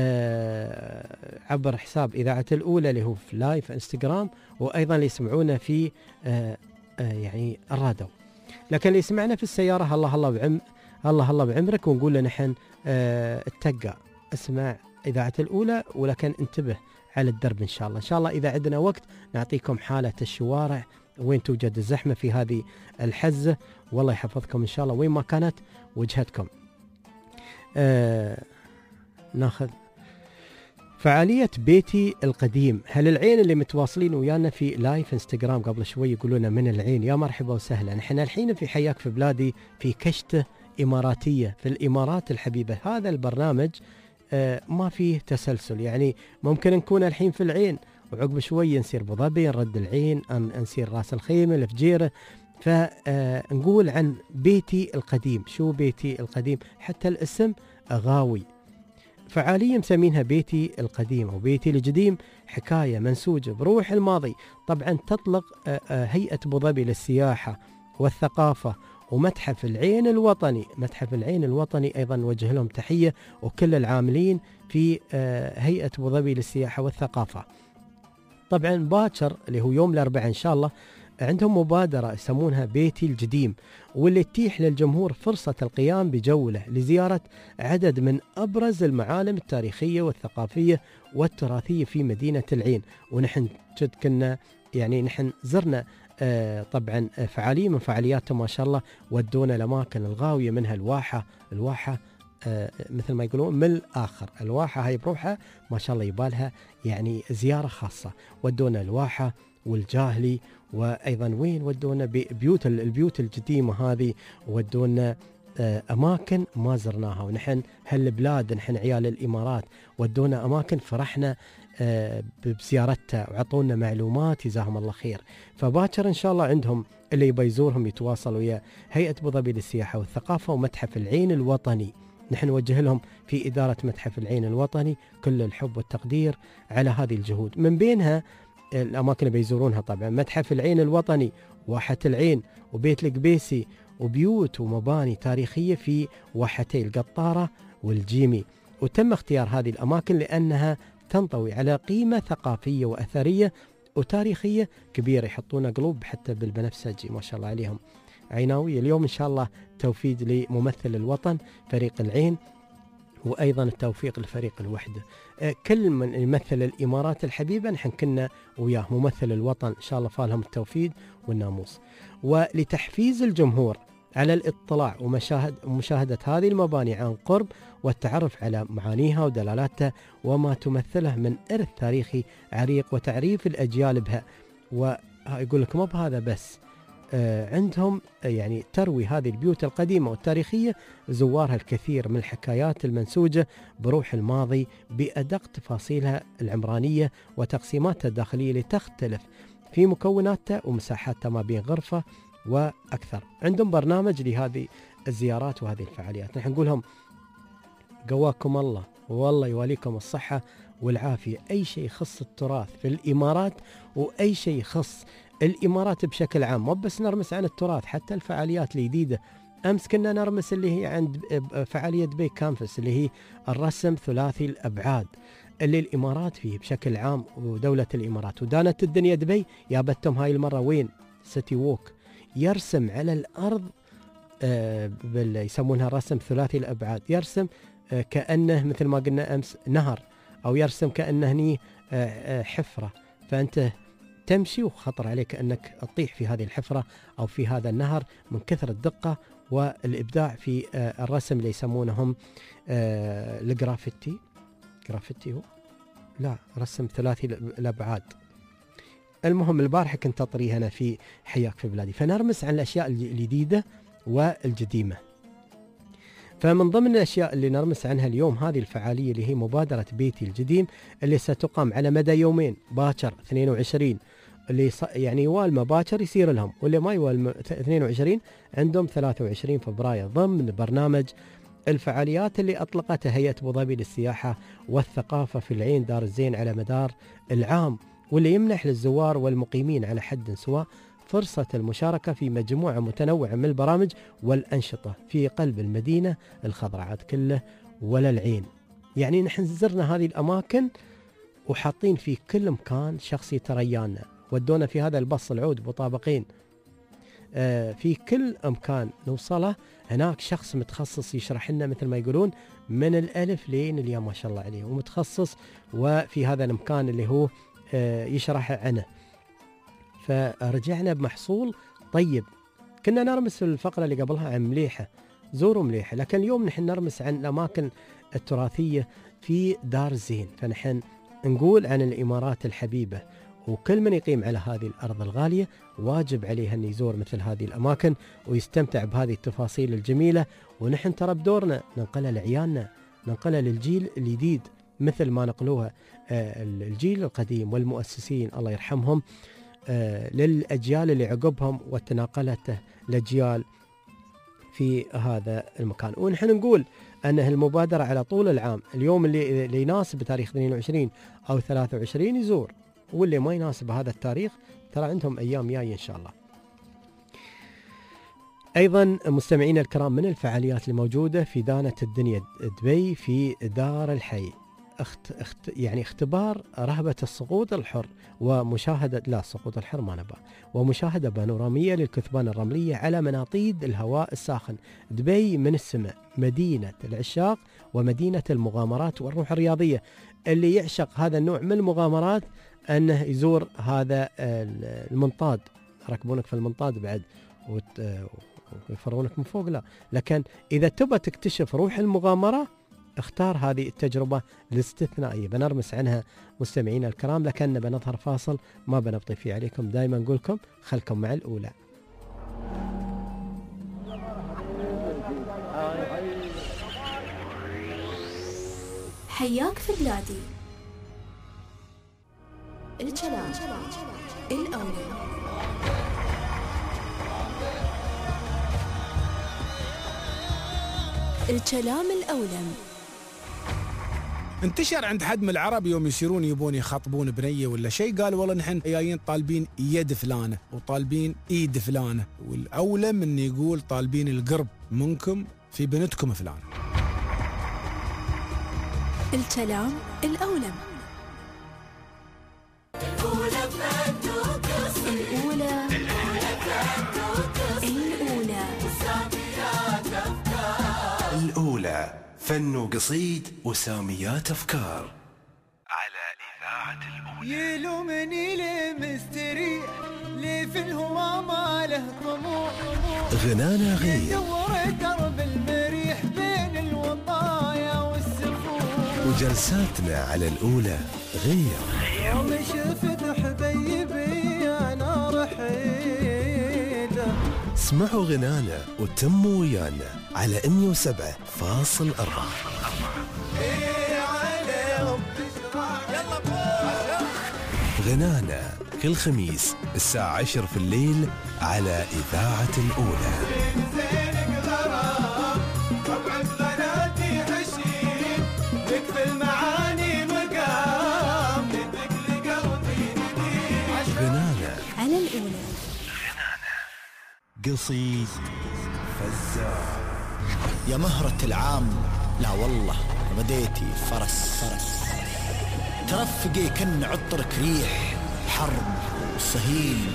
عبر حساب إذاعة الأولى اللي هو في لايف انستغرام، وأيضا اللي يسمعونا في يعني الراديو. لكن اللي يسمعنا في السيارة الله بعمرك، ونقول له نحن اتقى اسمع إذاعة الأولى، ولكن انتبه على الدرب إن شاء الله إذا عندنا وقت نعطيكم حالة الشوارع وين توجد الزحمة في هذه الحزة، والله يحفظكم إن شاء الله وين ما كانت وجهتكم. ناخذ فعالية بيتي القديم. هل العين اللي متواصلين ويانا في لايف انستغرام قبل شوي يقولون من العين، يا مرحبا وسهلا. نحن الحين في حياك في بلادي في كشتة إماراتية في الإمارات الحبيبة. هذا البرنامج ما فيه تسلسل. يعني ممكن نكون الحين في العين وعقب شوي نصير ابو ظبي، نرد العين، نصير راس الخيمه، الفجيره. فنقول عن بيتي القديم. شو بيتي القديم؟ حتى الاسم غاوي. فعالية مسمينها بيتي القديم أو بيتي القديم، حكاية منسوجة بروح الماضي. طبعا تطلق هيئة أبو ظبي للسياحة والثقافة ومتحف العين الوطني. متحف العين الوطني أيضا نوجه لهم تحية، وكل العاملين في هيئة أبو ظبي للسياحة والثقافة. طبعا باكر اللي هو يوم الأربعاء إن شاء الله عندهم مبادرة يسمونها بيتي القديم، واللي تتيح للجمهور فرصة القيام بجولة لزيارة عدد من أبرز المعالم التاريخية والثقافية والتراثية في مدينة العين. ونحن كنا يعني نحن زرنا طبعا فعالية من فعالياتهم ما شاء الله، ودونا الأماكن الغاوية، منها الواحة مثل ما يقولون من الآخر. الواحة هاي بروحها ما شاء الله يبالها يعني زيارة خاصة. ودونا الواحة والجاهلي، وأيضا وين ودونا البيوت القديمة هذه، ودونا أماكن ما زرناها. ونحن هالبلاد نحن عيال الإمارات، ودونا أماكن فرحنا بزيارتها وعطونا معلومات جزاهم الله خير. فباكر إن شاء الله عندهم اللي يبي يزورهم يتواصل ويا هيئة أبو ظبي للسياحة والثقافة ومتحف العين الوطني. نحن نوجه لهم في إدارة متحف العين الوطني كل الحب والتقدير على هذه الجهود. من بينها الأماكن اللي بيزورونها طبعا متحف العين الوطني، واحة العين، وبيت القبيسي، وبيوت ومباني تاريخية في واحتي القطارة والجيمي. وتم اختيار هذه الأماكن لأنها تنطوي على قيمة ثقافية وأثرية وتاريخية كبيرة. يحطون قلوب حتى بالبنفسجي ما شاء الله عليهم عيناوي. اليوم إن شاء الله توفيق لممثل الوطن فريق العين، وأيضا التوفيق لفريق الوحدة. كل من يمثل الإمارات الحبيبة نحن كنا وياه ممثل الوطن إن شاء الله فالهم التوفيق والناموس. ولتحفيز الجمهور على الاطلاع ومشاهدة هذه المباني عن قرب والتعرف على معانيها ودلالاتها وما تمثله من إرث تاريخي عريق وتعريف الأجيال بها. ويقول لك ما بهذا بس، عندهم يعني تروي هذه البيوت القديمة والتاريخية زوارها الكثير من الحكايات المنسوجة بروح الماضي بأدق تفاصيلها العمرانية وتقسيماتها الداخلية لتختلف في مكوناتها ومساحاتها ما بين غرفة وأكثر. عندهم برنامج لهذه الزيارات وهذه الفعاليات. نحن نقولهم قواكم الله والله يواليكم الصحة والعافية. أي شيء يخص التراث في الإمارات وأي شيء يخص الإمارات بشكل عام، مو بس نرمس عن التراث، حتى الفعاليات الجديدة. أمس كنا نرمس اللي هي عند فعالية بي كانفاس اللي هي الرسم ثلاثي الأبعاد اللي الإمارات فيه بشكل عام ودولة الإمارات. ودانت الدنيا دبي يابتهم هاي المرة وين؟ سيتي ووك، يرسم على الأرض يسمونها رسم ثلاثي الأبعاد، يرسم كأنه مثل ما قلنا أمس نهر، أو يرسم كأنه هني حفرة، فأنت تمشي وخطر عليك أنك تطيح في هذه الحفرة أو في هذا النهر من كثر الدقة والإبداع في الرسم اللي يسمونهم الجرافيتي. جرافيتي هو لا رسم ثلاثي الأبعاد. المهم البارحة كنت أطري هنا في حياك في بلادي، فنرمس عن الأشياء الجديدة والقديمة. فمن ضمن الأشياء اللي نرمس عنها اليوم هذه الفعالية اللي هي مبادرة بيتي القديم اللي ستقام على مدى يومين، باكر 22 اللي يعني يوالمه باكر يصير لهم، واللي ما يوالمه 22 عندهم 23 فبراير، ضمن برنامج الفعاليات اللي أطلقتها هيئة أبو ظبي للسياحة والثقافة في العين دار الزين على مدار العام، واللي يمنح للزوار والمقيمين على حد سواء فرصة المشاركة في مجموعة متنوعة من البرامج والأنشطة في قلب المدينة الخضراء عاد كله ولا العين. يعني نحن زرنا هذه الأماكن وحاطين في كل مكان شخص يتريانا، ودونا في هذا البص العود بطابقين، في كل مكان نوصله هناك شخص متخصص يشرح لنا مثل ما يقولون من الألف لين الياء ما شاء الله عليه، ومتخصص وفي هذا المكان اللي هو يشرح عنه. فرجعنا بمحصول طيب. كنا نرمس في الفقرة اللي قبلها عن مليحة، زوروا مليحة، لكن اليوم نحن نرمس عن الأماكن التراثية في دار الزين. فنحن نقول عن الإمارات الحبيبة، وكل من يقيم على هذه الأرض الغالية واجب عليه أن يزور مثل هذه الأماكن ويستمتع بهذه التفاصيل الجميلة. ونحن ترى بدورنا ننقلها لعيالنا ننقلها للجيل الجديد مثل ما نقلوها الجيل القديم والمؤسسين الله يرحمهم للأجيال اللي عقبهم وتناقلته الأجيال في هذا المكان. ونحن نقول أن المبادرة على طول العام، اليوم اللي يناسب تاريخ 22 أو 23 يزور، واللي ما يناسب هذا التاريخ ترى عندهم أيام جاية إن شاء الله. أيضا مستمعين الكرام، من الفعاليات الموجودة في دانة الدنيا دبي في دار الحي يعني اختبار رهبة السقوط الحر ومشاهدة السقوط الحر ما نبغى، ومشاهدة بانورامية للكثبان الرملية على مناطيد الهواء الساخن. دبي من السماء، مدينة العشاق ومدينة المغامرات والروح الرياضية. اللي يعشق هذا النوع من المغامرات أنه يزور هذا المنطاد، ركبونك في المنطاد بعد ويفرونك من فوق، لا، لكن إذا تبى تكتشف روح المغامرة اختار هذه التجربة الاستثنائية. بنرمس عنها مستمعين الكرام، لكن بنظهر فاصل ما بنبطي فيه عليكم. دائما نقول لكم خلكم مع الأولى. حياك في بلادي، الكلام الأولى. الكلام الأولم. انتشر عند حد من العرب يوم يصيرون يبون يخطبون بنيه ولا شيء، قال والله نحن جايين طالبين يد فلانه وطالبين ايد فلانه، والاولم انه يقول طالبين القرب منكم في بنتكم فلان. الكلام الأولم. الأولى فن وقصيد وساميات أفكار على إذاعة الأولى. يلومني ليه مستريح، ليه في الهوى ما له طموح، غنانا غير يدور درب المريح بين الوطايا والسفور، وجلساتنا على الأولى غير. يوم شفت حبيبي أنا رحيله. اسمعوا غنانا وتموا ويانا على 107.4. غنانا كل خميس الساعة 10 في الليل على إذاعة الأولى. غنانا على الأولى. قصيد فزاع. يا مهرة العام، لا والله بديتي فرس ترفقي كن عطرك ريح حرب وصهيل.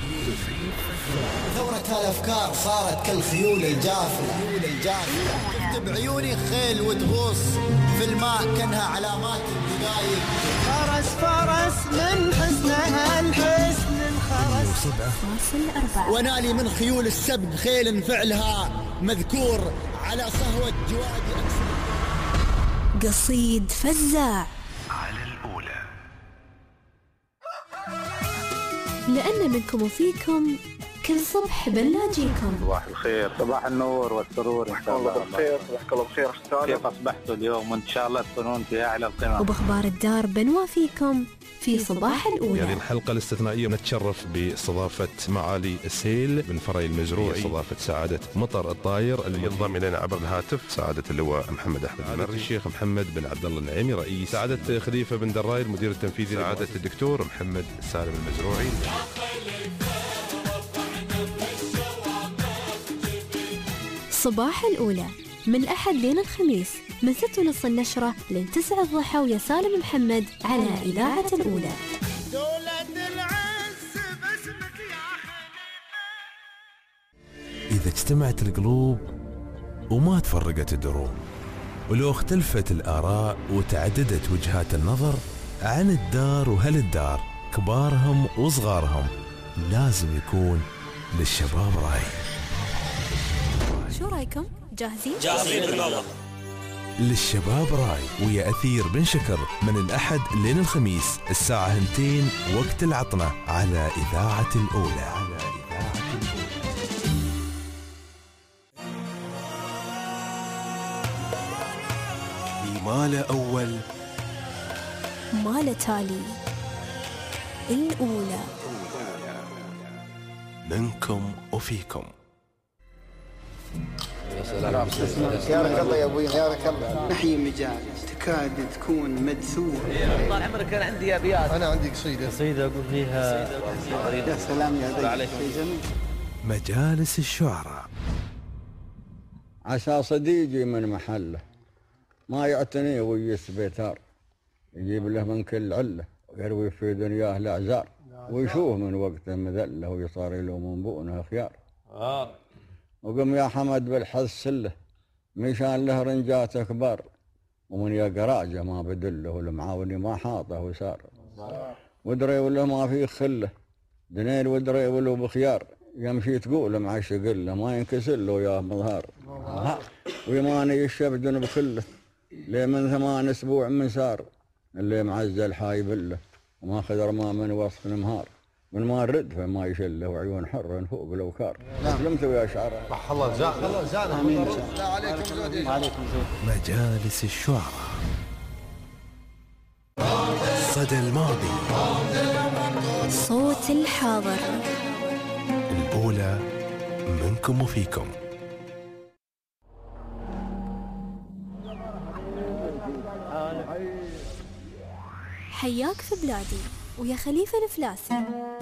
ثورة الأفكار صارت كالخيول الجافلة، شفت بعيوني خيل وتغوص في الماء كأنها علامات الدقايق. فرس من حسنها الحسن انخرس. 7.4. ونالي من خيول السبق خيل فعلها مذكور على صهوة جوادي أكسر. قصيد فزاع على الأولى. لأن منكم وفيكم كل صبح بنلاقيكم. صباح الخير، صباح النور والسرور ان شاء الله. بالخير، صباحك الله بخير. كيف اصبحتوا اليوم؟ وان شاء الله تكونون في اعلى القمم. وباخبار الدار بنوافيكم في صباح الأولى. هذه الحلقة الاستثنائية نتشرف باستضافة معالي السيل بن فري المزروعي، استضافة سعادة مطر الطاير اللي ينضم إلينا عبر الهاتف سعادة اللواء محمد أحمد المري، الشيخ محمد بن عبد الله النعيمي رئيس، سعادة خليفة بن دراي المدير التنفيذي، سعادة الدكتور محمد سالم المزروعي. صباح الأولى من الأحد لين الخميس من 6:30 النشرة لين 9 الضحى، ويا سالم محمد على إذاعة الأولى. إذا اجتمعت القلوب وما تفرقت الدروب، ولو اختلفت الآراء وتعددت وجهات النظر عن الدار وهل الدار، كبارهم وصغارهم، لازم يكون للشباب رأي. شو رأيكم؟ جاهزين؟ جاهزين بالله. للشباب راي ويا أثير بن شكر من الأحد لين الخميس الساعة 2 وقت العطنة على إذاعة الأولى. ما له أول ما له تالي. الأولى منكم وفيكم. يا رك الله يا ابوي، يا رك الله. نحيي مجالس تكاد تكون مدسوه. طال عمرك كان عندي ابيات. انا عندي قصيده اقول فيها. يا سلام يا ضيف. مجالس الشعراء. عسى صديقي من محله ما يعتني ويس بيتار، يجيب له من كل عله ويروي في دنياه الاعذار، ويشوف من وقته مذله ويصار له من بؤنه خيار. وقم يا حمد بالحظ سله مشان له رنجات كبار، ومن يا قراجه ما بدله والمعاوني ما حاطه وسار. ودري ولا ما في خله دنيل ودري ولو بخيار، يمشي تقول مع شقله ما ينكسر له يا مظهر. ويماني يشبدن بخله ليه من 8 أسبوع من سار، اللي معزل حايب له وما خذر ما من وصف نمهار، من ما الرد فما يشله وعيون حر فوق الأوكار. سلمت يا شعراء. صح الله جزاك. امين. لا عليكم زود. عليكم زود. مجالس الشعراء. صدى الماضي. صوت الحاضر. الأولى منكم وفيكم. حياك في بلادي ويا خليفة الفلاسي.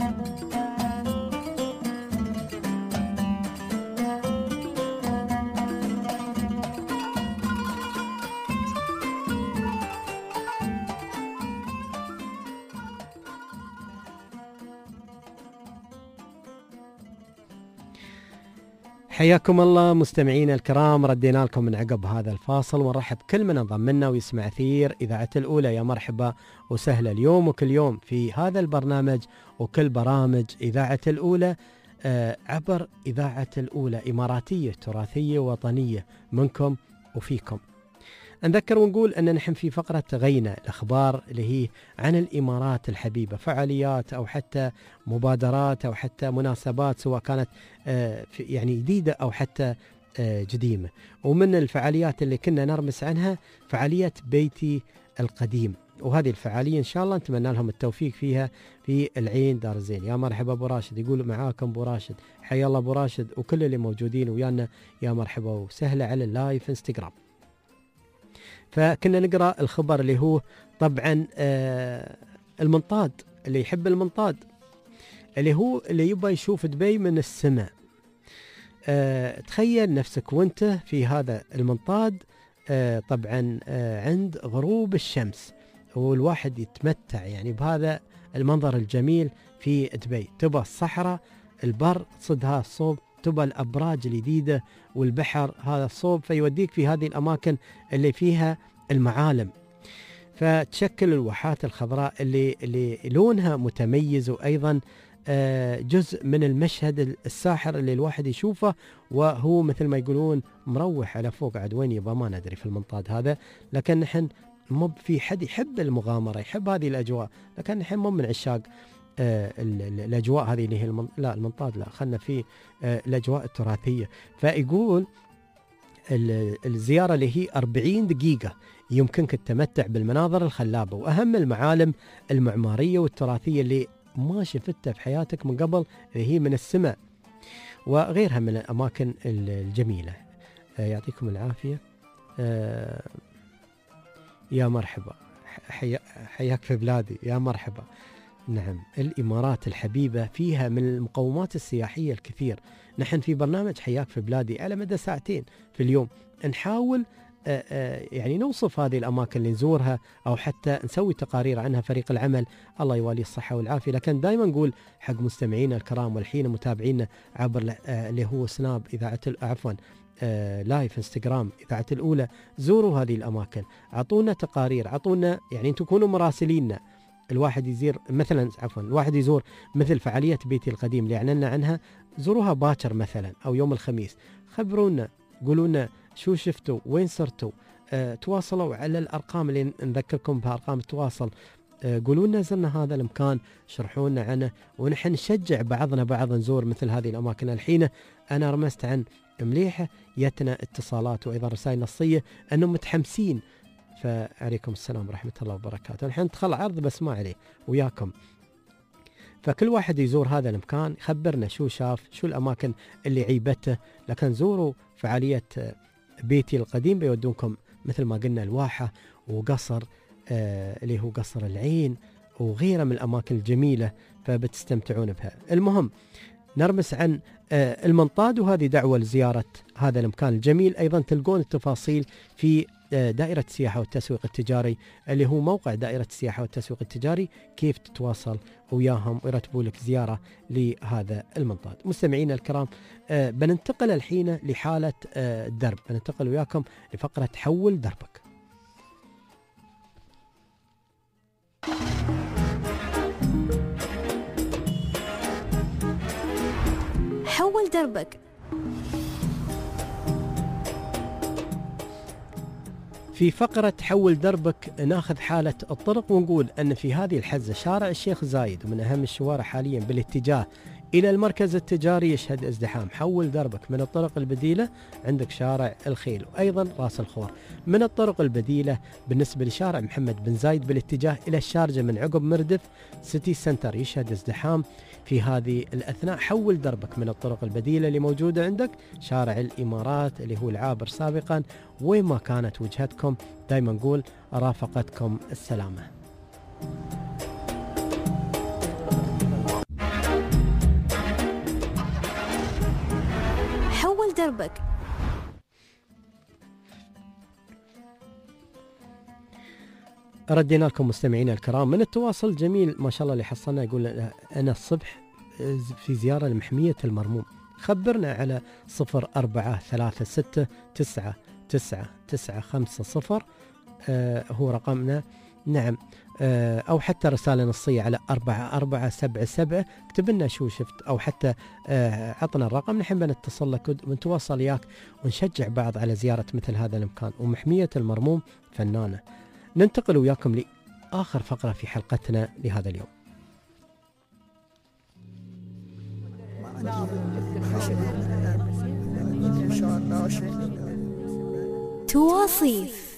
حياكم الله مستمعينا الكرام، ردينا لكم من عقب هذا الفاصل ونرحب كل من انضم لنا ويسمع أثير إذاعة الأولى. يا مرحبا وسهلا اليوم وكل يوم في هذا البرنامج وكل برامج إذاعة الأولى عبر إذاعة الأولى، إماراتية تراثية وطنية منكم وفيكم. نذكر ونقول أن نحن في فقرة غينا الأخبار اللي هي عن الإمارات الحبيبة، فعاليات أو حتى مبادرات أو حتى مناسبات سواء كانت يعني جديدة أو حتى قديمة. ومن الفعاليات اللي كنا نرمس عنها فعالية بيتي القديم، وهذه الفعالية إن شاء الله نتمنى لهم التوفيق فيها في العين دار الزين. يا مرحبا أبو راشد، يقول معاكم أبو راشد، حيا الله أبو راشد وكل اللي موجودين ويانا، يا مرحبا وسهلا على اللايف انستغرام. فكنا نقرأ الخبر اللي هو طبعا المنطاد، اللي يحب المنطاد اللي هو اللي يبغى يشوف دبي من السماء. تخيل نفسك وانت في هذا المنطاد طبعا عند غروب الشمس، والواحد يتمتع يعني بهذا المنظر الجميل في دبي. تبى الصحراء البر صدها الصوب، تبى الأبراج الجديدة والبحر هذا الصوب، فيوديك في هذه الأماكن اللي فيها المعالم. فتشكل الواحات الخضراء اللي لونها متميز، وأيضا جزء من المشهد الساحر اللي الواحد يشوفه، وهو مثل ما يقولون مروح على فوق. عاد وين يبقى ما ندري في المنطاد هذا، لكن نحن مو في حد يحب المغامرة، يحب هذه الأجواء، لكن نحن مو من عشاق الأجواء هذه اللي هي لا المنطاد، لا خلنا في الأجواء التراثية. فيقول الزيارة اللي هي 40 دقيقة يمكنك التمتع بالمناظر الخلابة وأهم المعالم المعمارية والتراثية اللي ما شفتها في حياتك من قبل، اللي هي من السماء وغيرها من الأماكن الجميلة. يعطيكم العافية. يا مرحبا، حياك في بلادي، يا مرحبا. نعم، الإمارات الحبيبة فيها من المقومات السياحية الكثير. نحن في برنامج حياك في بلادي على مدى ساعتين في اليوم نحاول يعني نوصف هذه الأماكن اللي نزورها أو حتى نسوي تقارير عنها، فريق العمل الله يواليه الصحة والعافية. لكن دائما نقول حق مستمعينا الكرام والحين متابعينا عبر اللي هو سناب إذاعة عفوا لايف انستغرام إذاعة الأولى، زوروا هذه الأماكن، أعطونا تقارير، أعطونا يعني أنتم تكونوا مراسليننا. الواحد يزور مثلا الواحد يزور مثل فعالية بيتي القديم اللي أعلنا عنها، زوروها باكر مثلا أو يوم الخميس، خبرونا قولوا لنا شو شفتوا، وين صرتوا، تواصلوا على الأرقام اللي نذكركم بها، أرقام التواصل. قولوا لنا زرنا هذا المكان، شرحوا لنا عنه، ونحن نشجع بعضنا بعض نزور مثل هذه الأماكن. الحين أنا رمزت عن مليحة، يتنا اتصالات وأيضا رسائل نصية أنهم متحمسين فعليكم السلام ورحمة الله وبركاته. الحين ندخل عرض بس ما عليه وياكم، فكل واحد يزور هذا المكان يخبرنا شو شاف، شو الأماكن اللي عيبته. لكن زوروا فعالية بيتي القديم، بيودونكم مثل ما قلنا الواحة وقصر اللي هو قصر العين وغيره من الأماكن الجميلة، فبتستمتعون بها. المهم نرمس عن المنطاد، وهذه دعوة لزيارة هذا المكان الجميل. أيضا تلقون التفاصيل في دائرة السياحة والتسويق التجاري، اللي هو موقع دائرة السياحة والتسويق التجاري، كيف تتواصل وياهم ويرتبوا لك زيارة لهذا المنطاد. مستمعينا الكرام، بننتقل الحين لحالة الدرب، بننتقل وياكم لفقرة حول دربك. حول دربك. في فقرة حول دربك ناخذ حالة الطرق، ونقول أن في هذه الحزة شارع الشيخ زايد ومن أهم الشوارع حاليا بالاتجاه إلى المركز التجاري يشهد ازدحام. حول دربك من الطرق البديلة عندك شارع الخيل وأيضا راس الخور. من الطرق البديلة بالنسبة لشارع محمد بن زايد بالاتجاه إلى الشارجة من عقب مردف سيتي سنتر يشهد ازدحام في هذه الأثناء. حول دربك من الطرق البديلة اللي موجودة عندك شارع الإمارات اللي هو العابر سابقا، وين ما كانت وجهتكم دايما نقول رافقتكم السلامة. حول دربك. ردينا لكم مستمعينا الكرام من التواصل جميل ما شاء الله اللي حصلنا. يقول أنا الصبح في زيارة لمحمية المرموم، خبرنا على 0443999950 هو رقمنا. نعم، أو حتى رسالة نصية على 4477 اكتب لنا شو شفت، أو حتى عطنا الرقم، نحن بنتصل لك ونتواصل وياك ونشجع بعض على زيارة مثل هذا المكان. ومحمية المرموم فنانة. ننتقل وياكم لآخر فقرة في حلقتنا لهذا اليوم. تواصيف.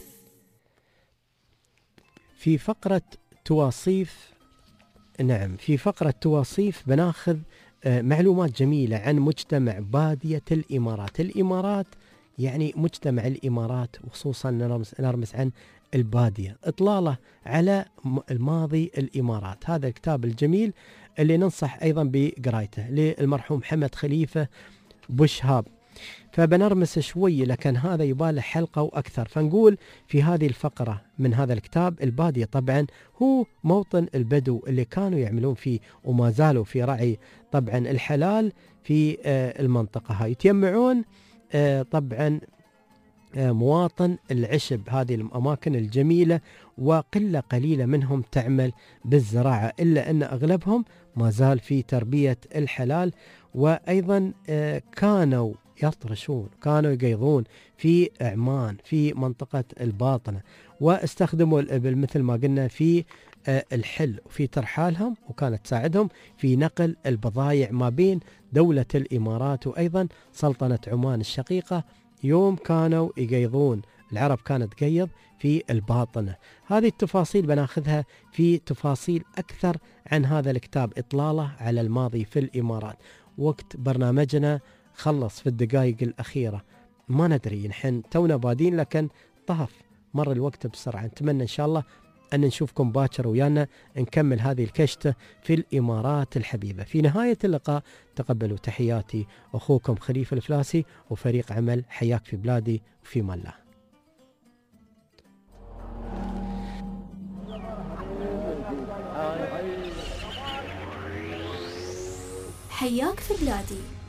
في فقرة تواصيف، نعم في فقرة تواصيف بناخذ معلومات جميلة عن مجتمع بادية الإمارات. الإمارات يعني مجتمع الإمارات، وخصوصا نرمز عن البادية، إطلالة على الماضي الإمارات. هذا الكتاب الجميل اللي ننصح أيضا بقرايته للمرحوم حمد خليفة بوشهاب، فبنرمس شوي لكن هذا يباله حلقة وأكثر. فنقول في هذه الفقرة من هذا الكتاب البادية طبعا هو موطن البدو اللي كانوا يعملون فيه وما زالوا في رعي طبعا الحلال في المنطقة هاي. يتجمعون طبعا مواطن العشب، هذه الأماكن الجميلة، وقلة قليلة منهم تعمل بالزراعة، إلا أن أغلبهم ما زال في تربية الحلال. وأيضا كانوا يطرشون، كانوا يقيضون في عمان في منطقة الباطنة، واستخدموا الإبل مثل ما قلنا في الحل وفي ترحالهم، وكانت تساعدهم في نقل البضائع ما بين دولة الإمارات وأيضا سلطنة عمان الشقيقة. يوم كانوا يقيضون، العرب كانت تقيض في الباطنة. هذه التفاصيل بناخذها في تفاصيل أكثر عن هذا الكتاب، إطلالة على الماضي في الإمارات. وقت برنامجنا خلص في الدقائق الأخيرة، ما ندري نحن تونا بادين لكن طهف مر الوقت بسرعة. نتمنى إن شاء الله أن نشوفكم باكر ويانا نكمل هذه الكشتة في الإمارات الحبيبة. في نهاية اللقاء تقبلوا تحياتي أخوكم خليفة الفلاسي وفريق عمل حياك في بلادي وفي الله. حياك في بلادي.